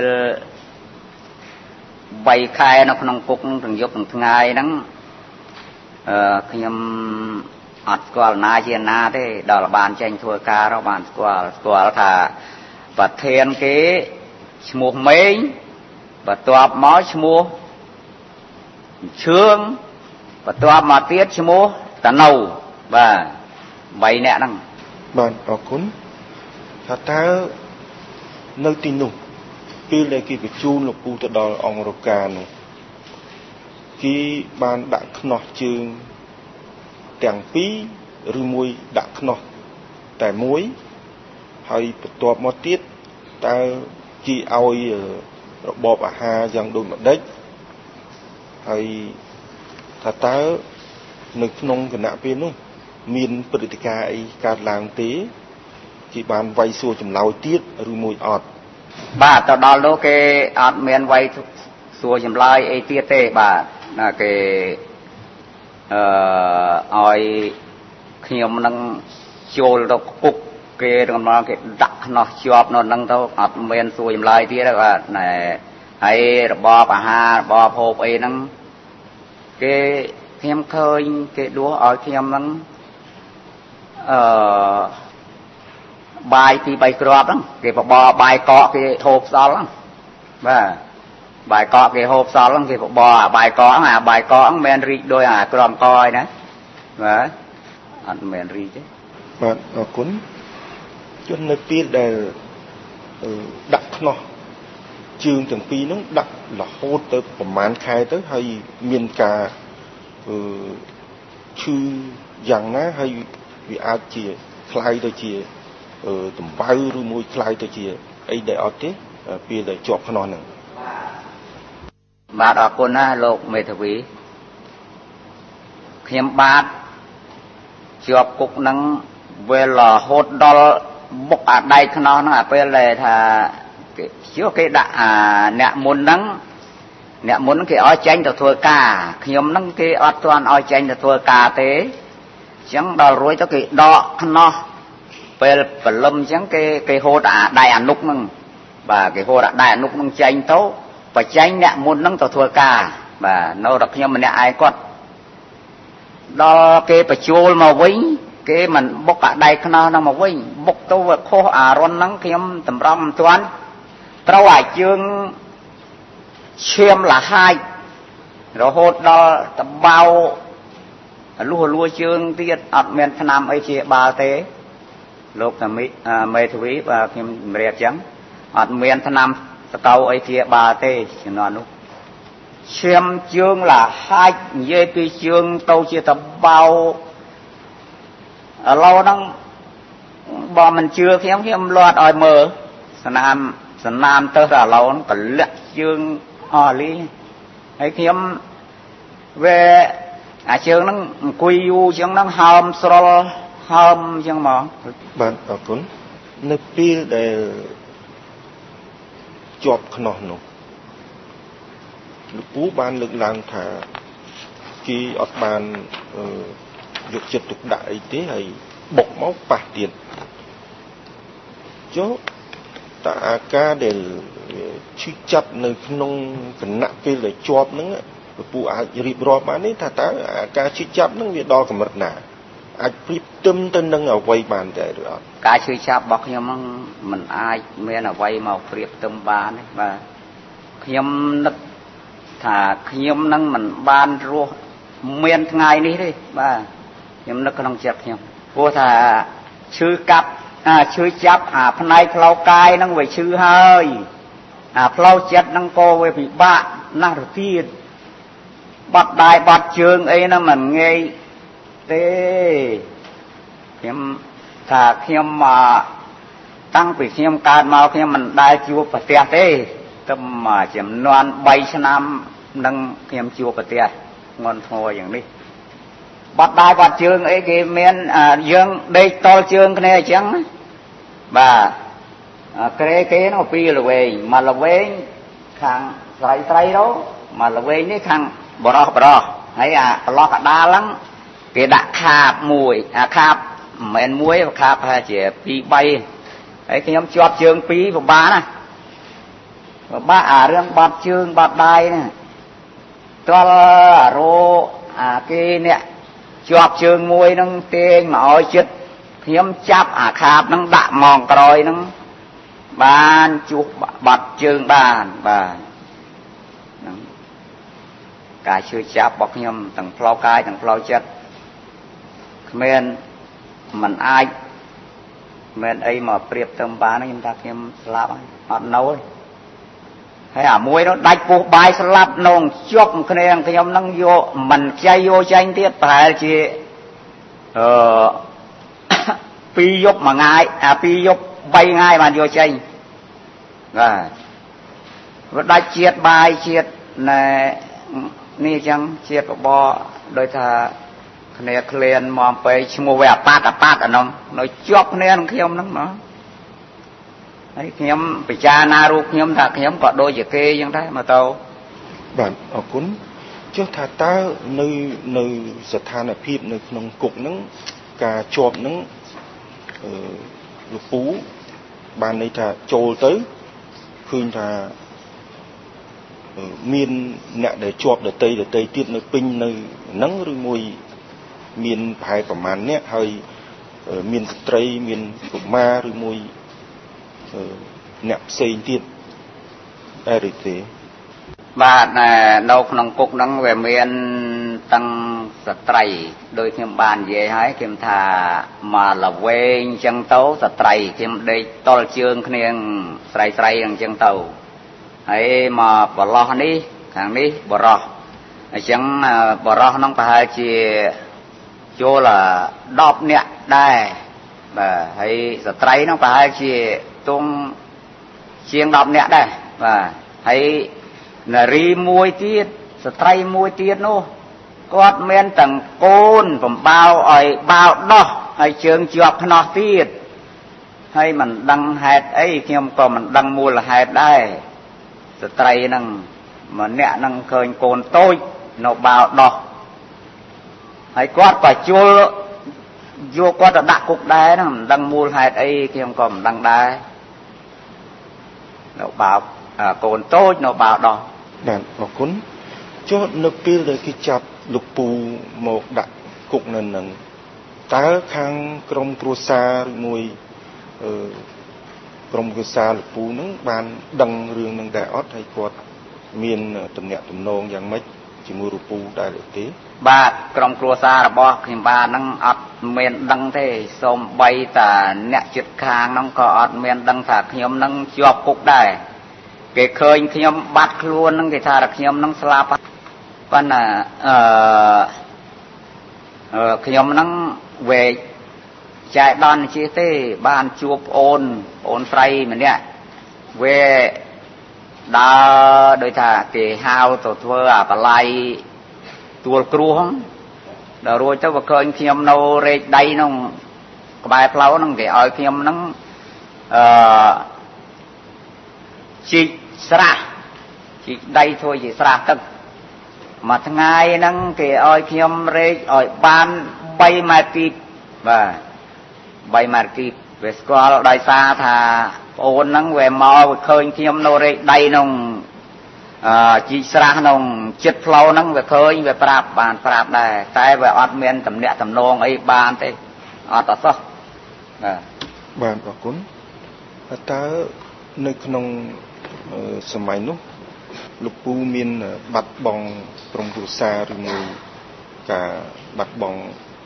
Speaker 9: បីខែនៅក្នុងគុកទាំងយប់ទាំងថ្ងៃហ្នឹងអឺខ្ញុំអត់ស្គាល់ណាជាណាទេដល់បានចេញធ្វើការទៅបានស្គាល់ស្គាល់ថាប្រធានគេឈ្មោះម៉េងបន្ទាប់មកឈ្មោះឈឿងបន្ទាប់មកទៀតឈ្មោះតនៅបាទបីនាក់ហ្នឹង
Speaker 5: បាទអរគុណថាតើនៅទីនោះពេលដែលគេបញ្ជូនលោកពូទៅដល់អង្គរការនោះគេបានដាក់ខ្នោះជើងទាំងពីរឬមួយដាក់ខ្នោះតែមួយហើយបន្ទាប់មកទៀតតើគេឲ្យរបបអាហារយ៉ាងដូចម្ដេចហើយថាតើនៅក្នុងគណៈពេលនោះមានព្រឹត្តិការណ៍អីកើតឡើងទេគេបានវាយសួរចម្លើយទៀតឬមួយអត់
Speaker 9: បាទទៅដល់នោះគេអត់មានវាយសួរចម្លើយអីទៀតទេបាទគេអឺឲ្យខ្ញុំនឹងចូលទៅគុកគេកំឡុងគេដាក់ខ្នោះជាប់នៅនឹងទៅអត់មានសួរចម្លើយទៀតទេបាទណែហើយរបបអាហាររបបហូបអីហ្នឹងគេខ្ញុំឃើញគេដួសឲ្យខ្ញុំហ្នឹងអឺបាយពីរបីគ្រាប់ហ្នឹងគេបបរបាយកកគេហូបសល់ហ្នឹងបាទបាយកកគេហូបសល់ហ្នឹងគេបបរអាបាយកកហ្នឹងអាបាយកកហ្នឹងមិនមែនរីកដោយអាក្រំកឯណាបាទអត់មែនរីកទេ
Speaker 5: បាទអរគុណចុះនៅពេលដែលដាក់ខ្នោះជើងទាំងពីរហ្នឹងដាក់រហូតទៅប្រហែលខែទៅហើយមានការអឺឈឺយ៉ាងណាហើយវាអាចជាคล้ายទៅជាអឺតំបៅឬមួយคล้ายទៅជាអីដែលអត់ទេពេលដែលជាប់ខ្នោះហ្នឹង
Speaker 9: បាទអរគុណណាលោកមេធាវីខ្ញុំបាទជាប់គុកហ្នឹងវារហូតដល់បុកអាដៃខ្នោះហ្នឹងអាពេលដែលថាគេជឿគេដាក់អាអ្នកមុនហ្នឹងអ្នកមុនគេឲ្យចេញទៅធ្វើការខ្ញុំហ្នឹងគេអត់ទាន់ឲ្យចេញទៅធ្វើការទេអញ្ចឹងដល់រួចទៅគេដកខ្នោះពេលព្រលឹមអញ្ចឹងគេគេហូតអាដៃអានុកហ្នឹងបាទគេហូតអាដៃអានុកហ្នឹងចេញទៅបញ្ចេញអ្នកមុនហ្នឹងទៅធ្វើការបាទនៅតែខ្ញុំម្នាក់ឯងគាត់ដល់គេបញ្ចូលមកវិញគេមិនបុកអាដៃខ្នោះហ្នឹងមកវិញបុកទៅវាខុសអារុនហ្នឹងខ្ញុំតម្រង់មិនទាន់ត្រូវអាជើងឈាមលហាយរហូតដល់តបៅលុះលួជើងទៀតអត់មានថ្នាំអីជាបាលទេលោកតាមីមេធាវីបាទខ្ញុំជំរាបចឹងអត់មានថ្នាំតកៅអីជាបាលទេជំនាន់នោះឈាមជើងលហាយនិយាយពីជើងទៅជាតបៅឥឡូវហ្នឹងបើមិនជឿខ្ញុំខ្ញុំលាត់ឲ្យមើលស្នាមស្នាមទៅតែឥឡូវហ្នឹងកលាក់ជើងអស់លីហើយខ្ញុំវាអាជើងហ្នឹងអង្គុយយូរជាងហ្នឹងហើមស្រុលហើមជាងមក
Speaker 5: បាទអរគុណនៅពេលដែលជាប់ខ្នោះនោះលោកពូបានលើកឡើងថាគេអត់បានយកចិត្តទុកដាក់អីទេហើយបុកមកប៉ះទៀតចុះតតើអាការដែលឈឺចាប់នៅក្នុងគណៈពេលដែលជាប់ហ្នឹងពូអាចរៀបរាប់បានទេថាតើអាការឈឺចាប់ហ្នឹងវាដល់កម្រិតណាអាចប្រៀបផ្ទឹមទៅនឹងអ្វីបានដែរឬអត់
Speaker 9: ការឈឺចាប់របស់ខ្ញុំហ្នឹងมันអាចមានអ្វីមកប្រៀបផ្ទឹមបានទេបាទខ្ញុំនឹកថាខ្ញុំហ្នឹងមិនបានរស់មានថ្ងៃនេះទេបាទខ្ញុំនឹកក្នុងចិត្តខ្ញុំព្រោះថាឈឺកាប់អាឈឺចាប់អាផ្នែកផ្លូវកាយហ្នឹងវាឈឺហើយអាផ្លូវចិត្តហ្នឹងក៏វាពិបាកណាស់ទៅទៀតបាត់ដៃបាត់ជើងអីហ្នឹងមិនងាយទេខ្ញុំថាខ្ញុំតាំងពីខ្ញុំកើតមកខ្ញុំមិនដែលជួបប្រទះទេតែមួយចំនួនបីឆ្នាំនឹងខ្ញុំជួបប្រទះងន់ធ្ងរយ៉ាងនេះបាត់ដៃបាត់ជើងអីគេមានយើងដេកតល់ជើងគ្នាអញ្ចឹងបាទក្រេគេនោះពីរល្វែងមួយល្វែងខាងស្រីស្រីនោះមួយល្វែងនេះខាងបរោះបរោះហើយអាប្រឡោះកដាលហ្នឹងគេដាក់ខាបមួយអាខាបមិនមែនមួយខាបប្រហែលជាពីរបីហើយខ្ញុំជាប់ជើងពីរពិបាកណាពិបាកអារឿងបាត់ជើងបាត់ដៃណាតលអារោអាគេអ្នកជាប់ជើងមួយហ្នឹងទាញមកឲ្យចិត្តខ្ញុំចាប់អាខាបហ្នឹងដាក់ម៉ងក្រោយហ្នឹងបានជួសបាត់ជើងបានបាទហ្នឹងការឈឺចាប់របស់ខ្ញុំទាំងផ្លូវកាយទាំងផ្លូវចិត្តគ្មានមិនអាចមិនអីមកប្រៀបទៅបានខ្ញុំថាខ្ញុំស្លាប់ហើយអត់នៅទេហើយអាមួយនោះដាច់ពោះបាយស្លាប់នងជាប់គ្នាខ្ញុំនឹងយកមិនខ្ចីយកចាញ់ទៀតប្រហែលជាអឺពីរយប់មួយថ្ងៃអាពីរយប់បីថ្ងៃបានយកចាញ់បាទវាដាច់ជាតិបាយជាតិណែនេះអញ្ចឹងជាតិបបដោយថាគ្នាក្លៀនមកពេកឈ្មោះវាអាប៉ាតអាប៉ាតអានោះនៅជាប់គ្នានឹងខ្ញុំហ្នឹងមកហើយខ្ញុំពិចារណារូបខ្ញុំថាខ្ញុំក៏ដូចជាគេអញ្ចឹងដែរមកទៅ
Speaker 5: បាទអរគុណចុះថាតើនៅនៅស្ថានភាពនៅក្នុងគុកហ្នឹងការជាប់ហ្នឹងអឺលោកពូបានន័យថាចូលទៅឃើញថាមានអ្នកដែលជាប់ដតីដតីទៀតនៅពេញនៅហ្នឹងឬមួយមានប្រហែលប្រមាណអ្នកហើយមានស្ត្រីមានកុមារឬមួយអ្នកផ្សេងទៀតដែរឬទេ
Speaker 9: បាទនៅក្នុងគុកហ្នឹងវាមានទាំងស្ត្រីដោយខ្ញុំបាននិយាយហើយខ្ញុំថាមកល្វែងអញ្ចឹងទៅស្ត្រីខ្ញុំដេកតល់ជើងគ្នាស្រីស្រីអញ្ចឹងទៅហើយមកបរោះនេះខាងនេះបរោះអញ្ចឹងបរោះហ្នឹងប្រហែលជាចូលដប់អ្នកដែរបាទហើយស្ត្រីហ្នឹងប្រហែលជាទុំជាងដប់អ្នកដែរបាទហើយនារីមួយទៀតស្ត្រីមួយទៀតនោះគាត់មានទាំងកូនបំបៅឲ្យបាវដោះហើយជើងជាប់ខ្នោះទៀតហើយមិនដឹងហេតុអីខ្ញុំក៏មិនដឹងមូលហេតុដែរស្ត្រីហ្នឹងម្នាក់ហ្នឹងឃើញកូនតូចនៅបាវដោះហើយគាត់ក៏ជល់យកគាត់ទៅដាក់គុកដែរហ្នឹងមិនដឹងមូលហេតុអីខ្ញុំក៏មិនដឹងដែរនៅបាវកូនតូចនៅបាវដោះ
Speaker 5: បាទអរគុណចុះនៅពេលដែលគេចាប់លោកពូមកដាក់គុកនៅនឹងតើខាងក្រុមគ្រួសារឬមួយអឺក្រុមគ្រួសារលោកពូនឹងបានដឹងរឿងនឹងដែរអត់ហើយគាត់មានទំនាក់ទំនងយ៉ាងម៉េចជាមួយលោកពូដែរឬទេ
Speaker 9: បាទក្រុមគ្រួសាររបស់ខ្ញុំបាទហ្នឹងអត់មានដឹងទេសូម្បីតែអ្នកជិតខាងហ្នឹងក៏អត់មានដឹងថាខ្ញុំហ្នឹងជាប់គុកដែរគេឃើញខ្ញុំបាត់ខ្លួនហ្នឹងគេថាខ្ញុំហ្នឹងស្លាប់ប៉ុន្តែអឺខ្ញុំហ្នឹងវេចែកដនជាទេបានជួបអូនអូនស្រីម្នាក់វេដើរដោយថាគេហៅទៅធ្វើអាបល័យទួលគ្រួហ្នឹងដល់រួចទៅក៏ឃើញខ្ញុំនៅរែកដៃហ្នឹងក្បែរផ្លូវហ្នឹងគេឲ្យខ្ញុំហ្នឹងអឺជីកស្រះជីកដៃធ្វើជាស្រះទឹកមួយថ្ងៃហ្នឹងគេឲ្យខ្ញុំរែកឲ្យបានបីម៉ែត្រគីបបាទបីម៉ែត្រគីបវាស្គាល់ដោយសារថាអូនហ្នឹងវាមកឃើញខ្ញុំនៅរែកដៃក្នុងអឺជីស្រះក្នុងចិត្តផ្លូវហ្នឹងវាឃើញវាប្រាប់បានប្រាប់ដែរតែវាអត់មានតំណាក់តំណងអីបានទេអត់អត់សោះបាទ
Speaker 5: បាទអរគុណតើនៅក្នុងសម័យនោះលោកពូមានបាត់បង់ក្រុមគ្រួសារឬមួយការបាត់បង់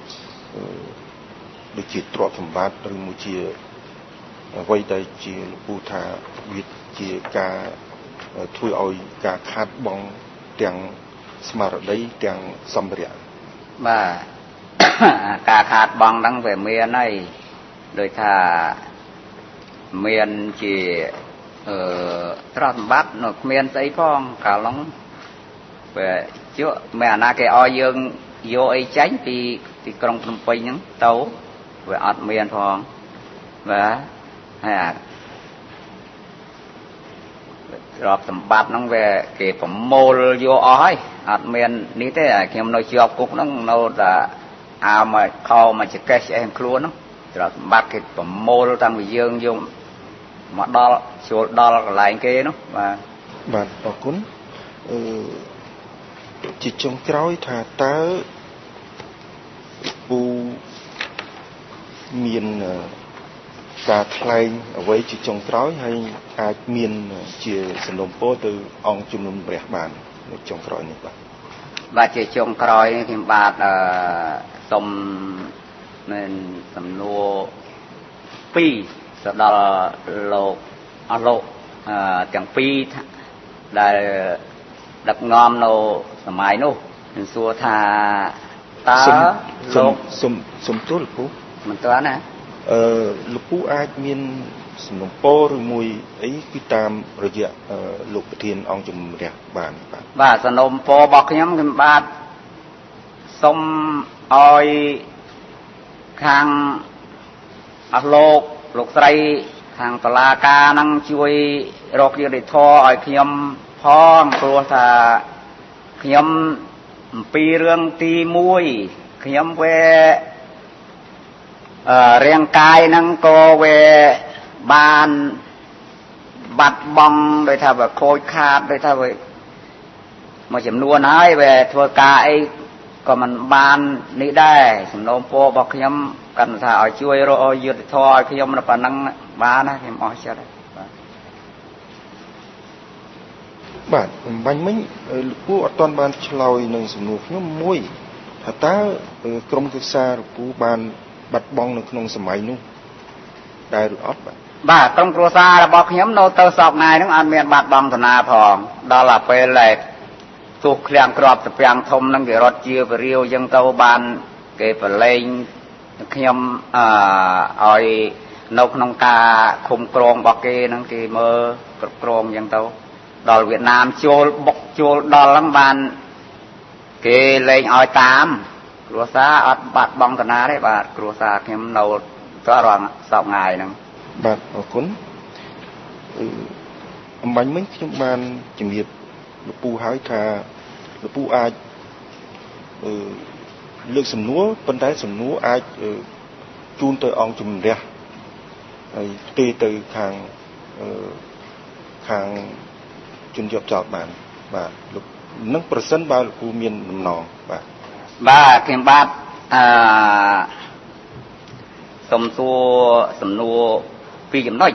Speaker 5: ដូចជាទ្រព្យសម្បត្តិឬមួយជាអ្វីដែលជាលោកពូថាវាជាការធ្វើឲ្យការខាតបង់ទាំងស្មារតីទាំងសម្ភារៈ
Speaker 9: បាទការខាតបង់ហ្នឹងវាមានហើយដោយថាមានជាអឺទ្រព្យសម្បត្តិនៅគ្មានស្អីផងកាលហ្នឹងវាជក់មិនអាណាគេឲ្យយើងយកអីចាញ់ពីទីក្រុងភ្នំពេញហ្នឹងទៅវាអត់មានផងបាទហើយអាទ្រព្យសម្បត្តិហ្នឹងវាគេប្រមូលយកអស់ហើយអត់មាននេះទេខ្ញុំនៅជាប់គុកហ្នឹងនៅតែអើមកខោមកចកេះឆ្អេះខ្លួនហ្នឹងទ្រព្យសម្បត្តិគេប្រមូលតាំងពីយើងយកមកដល់ចូលដល់កន្លែងគេនោះបាទ
Speaker 5: បាទអរគុណអឺជាចុងក្រោយថាតើពូមានការថ្លែងអ្វីជាចុងក្រោយហើយអាចមានជាសំណូមពរទៅអង្គជំនុំព្រះបាននៅចុងក្រោយនេះបាទ
Speaker 9: បាទជាចុងក្រោយខ្ញុំបាទអឺសូមមានសំណួរពីរទៅដល់លោកអស់លោកអឺទាំងពីរដែលដឹកនាំនៅសម័យនោះខ្ញុំសួរថាតើលោក
Speaker 5: សុំសុំទូលពូ
Speaker 9: មិនទាន់ណា
Speaker 5: អឺលោកពូអាចមានសំណពរឬមួយអីគឺតាមរយៈលោកប្រធានអង្គជំរះបាន
Speaker 9: បាទបាទសំណពររបស់ខ្ញុំខ្ញុំបាទសូមឲ្យខាងអស់លោកលោកស្រីខាងតុលាការនឹងជួយរកយុត្តិធម៌ឲ្យខ្ញុំផងព្រោះថាខ្ញុំអំពីរឿងទីមួយខ្ញុំវាអឺរាងកាយហ្នឹងក៏វាបានបាត់បង់ដោយថាវាខូចខាតដោយថាវាមួយចំនួនហើយវាធ្វើការអីក៏មិនបាននេះដែរសំណូមពររបស់ខ្ញុំកាន់ថាឲ្យជួយរកយុត្តិធម៌ឲ្យខ្ញុំនៅប៉ុណ្ណឹងបានណាខ្ញុំអស់ចិត្តបាទ
Speaker 5: បាទបាញ់មិញលោកពូអត់ទាន់បានឆ្លើយនឹងសំណួរខ្ញុំមួយថាតើក្រុមគ្រួសារលោកពូបានបាត់បង់នៅក្នុងសម័យនោះដែរឬអត់បាទ
Speaker 9: បាទក្រុមគ្រួសាររបស់ខ្ញុំនៅទៅសពថ្ងៃហ្នឹងអត់មានបាត់បង់តាណាផងដល់តែពេលដែលទូឃ្លាំងក្របតាពាំងធំហ្នឹងគេរត់ជាពរាវអញ្ចឹងទៅបានគេប្រឡែងខ្ញុំអឺឲ្យនៅក្នុងការឃុំក្រងរបស់គេហ្នឹងគេមើលគ្រប់គ្រងអញ្ចឹងទៅដល់វៀតណាមចូលបុកចូលដល់ហ្នឹងបានគេលែងឲ្យតាមគ្រួសារអត់បាត់បង់តាណាទេបាទគ្រួសារខ្ញុំនៅតរងសពថ្ងៃហ្នឹង
Speaker 5: បាទអរគុណអំបញ្ញមិញខ្ញុំបានជំរាបលោកពូហើយថាលោកពូអាចអឺលើកសំណួរប៉ុន្តែសំណួរអាចជូនទៅអង្គជំរះហើយផ្ទេរទៅខាងអឺខាងជនជាប់ចោតបានបាទលោកនឹងប្រសិនបើលោកពូមានដំណងបាទ
Speaker 9: បាទខ្ញុំបាទអឺសូមសួរសំណួរពីរចំណុច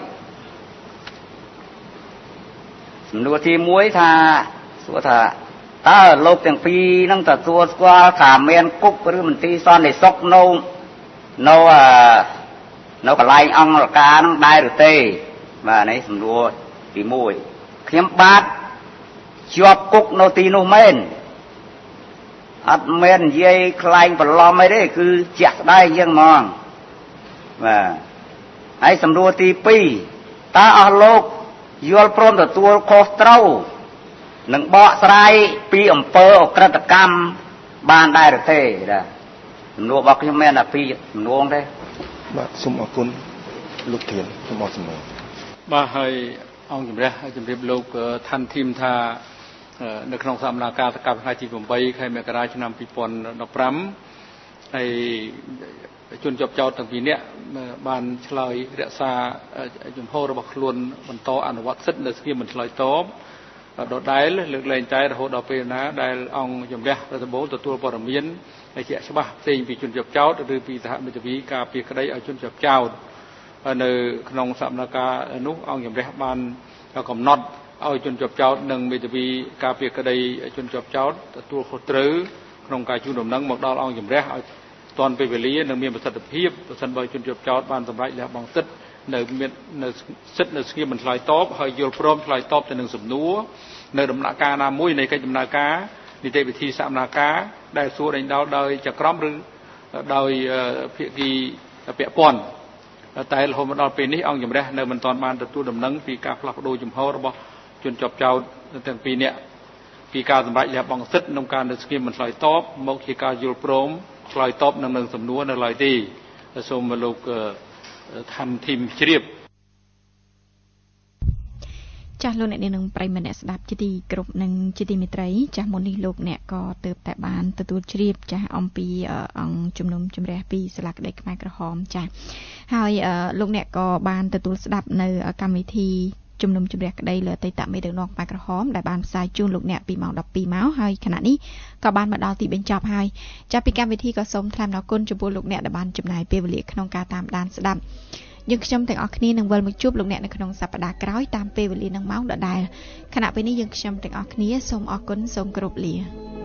Speaker 9: សំណួរទីមួយថាសួរថាតើលោកទាំងពីរហ្នឹងទទួលស្គាល់ថាមានគុកឬមន្ទីរសន្តិសុខនៅនៅនៅកន្លែងអង្គរការហ្នឹងដែរឬទេបាទនេះសំណួរទីមួយខ្ញុំបាទជាប់គុកនៅទីនោះមែនអត់មែននិយាយខ្លែងបន្លំអីទេគឺជាក់ស្ដែងយ៉ាងហ្មងបាទហើយសំណួរទីពីរតើអស់លោកយល់ព្រមទទួលខុសត្រូវនឹងបកស្រាយពីអំពើអក្រិតកម្មបានដែរឬទេបាទសំណួររបស់ខ្ញុំមែនតែពីរសំណួរទេ
Speaker 5: បាទសូមអរគុណលោកធានសូមអរសំណួរ
Speaker 7: បាទហើយអង្គជំរះជំរាបលោកឋានធីមថានៅក្នុងសកម្មភាពការសកម្មថ្ងៃទីeightខែមករាឆ្នាំtwo thousand fifteen ហើយជនជាប់ចោតទាំងពីរនាក់បានឆ្លើយរក្សាជំហររបស់ខ្លួនបន្តអនុវត្តសិទ្ធិនៅស្ងៀមមិនឆ្លើយតបដដែលលើកលែងតែរហូតដល់ពេលណាដែលអង្គជំរះរដ្ឋបាលទទួលព័ត៌មានដែលជាក់ច្បាស់ផ្សេងពីជនជាប់ចោតឬពីសហមិត្តវិការពារក្តីឲ្យជនជាប់ចោតនៅក្នុងសកម្មភាពនោះអង្គជំរះបានកំណត់ឲ្យជនជាប់ចោតនិងមេធាវីការពារក្តីជនជាប់ចោតទទួលខុសត្រូវក្នុងការជូនដំណឹងមកដល់អង្គជំរះឲ្យទាន់ពេលវេលានិងមានប្រសិទ្ធភាពប្រសិនបើជនជាប់ចោតបានសម្រេចលះបង់សិទ្ធិនៅមាននៅសិទ្ធិនៅស្ងៀមមិនឆ្លើយតបហើយយល់ព្រមឆ្លើយតបទៅនឹងសំណួរនៅដំណាក់កាលណាមួយនៃកិច្ចដំណើរការនីតិវិធីសកម្មភាពដែលសួរដេញដោលដោយចក្រមឬដោយភាគីពាក់ព័ន្ធតែរហូតមកដល់ពេលនេះអង្គជំរះនៅមិនទាន់បានទទួលដំណឹងពីការផ្លាស់ប្ដូរជំហររបស់ជនជាប់ចោតទាំងពីរនាក់ពីការសម្រេចលះបង់សិទ្ធិក្នុងការនៅស្ងៀមមិនឆ្លើយតបមកជាការយល់ព្រមឆ្លើយតបនឹងនឹងសំណួរនៅឡើយទេសូមលោកឋានធីមជ្រាប
Speaker 3: ចាស់លោកអ្នកនាងនឹងប្រិយមិត្តអ្នកស្ដាប់ជាទីគោរពនិងជាទីមេត្រីចាស់មុននេះលោកអ្នកក៏ទើបតែបានទទួលជ្រាបចាស់អំពីអង្គជំនុំជម្រះពីសាលាក្តីខ្មែរក្រហមចាស់ហើយលោកអ្នកក៏បានទទួលស្ដាប់នៅកម្មវិធីជំនុំជម្រះក្តីលើអតីតមេដឹកនាំខ្មែរក្រហមដែលបានផ្សាយជូនលោកអ្នកពីម៉ោងដប់ពីរម៉ោងហើយខណៈនេះក៏បានមកដល់ទីបញ្ចប់ហើយចាប់ពីកម្មវិធីក៏សូមថ្លែងអំណរគុណចំពោះលោកអ្នកដែលបានចំណាយពេលវេលាក្នុងការតាមដានស្ដាប់យើងខ្ញុំទាំងអស់គ្នានឹងវិលមកជួបលោកអ្នកនៅក្នុងសប្តាហ៍ក្រោយតាមពេលវេលានឹងម៉ោងដដែលខណៈពេលនេះយើងខ្ញុំទាំងអស់គ្នាសូមអរគុណសូមគោរពលា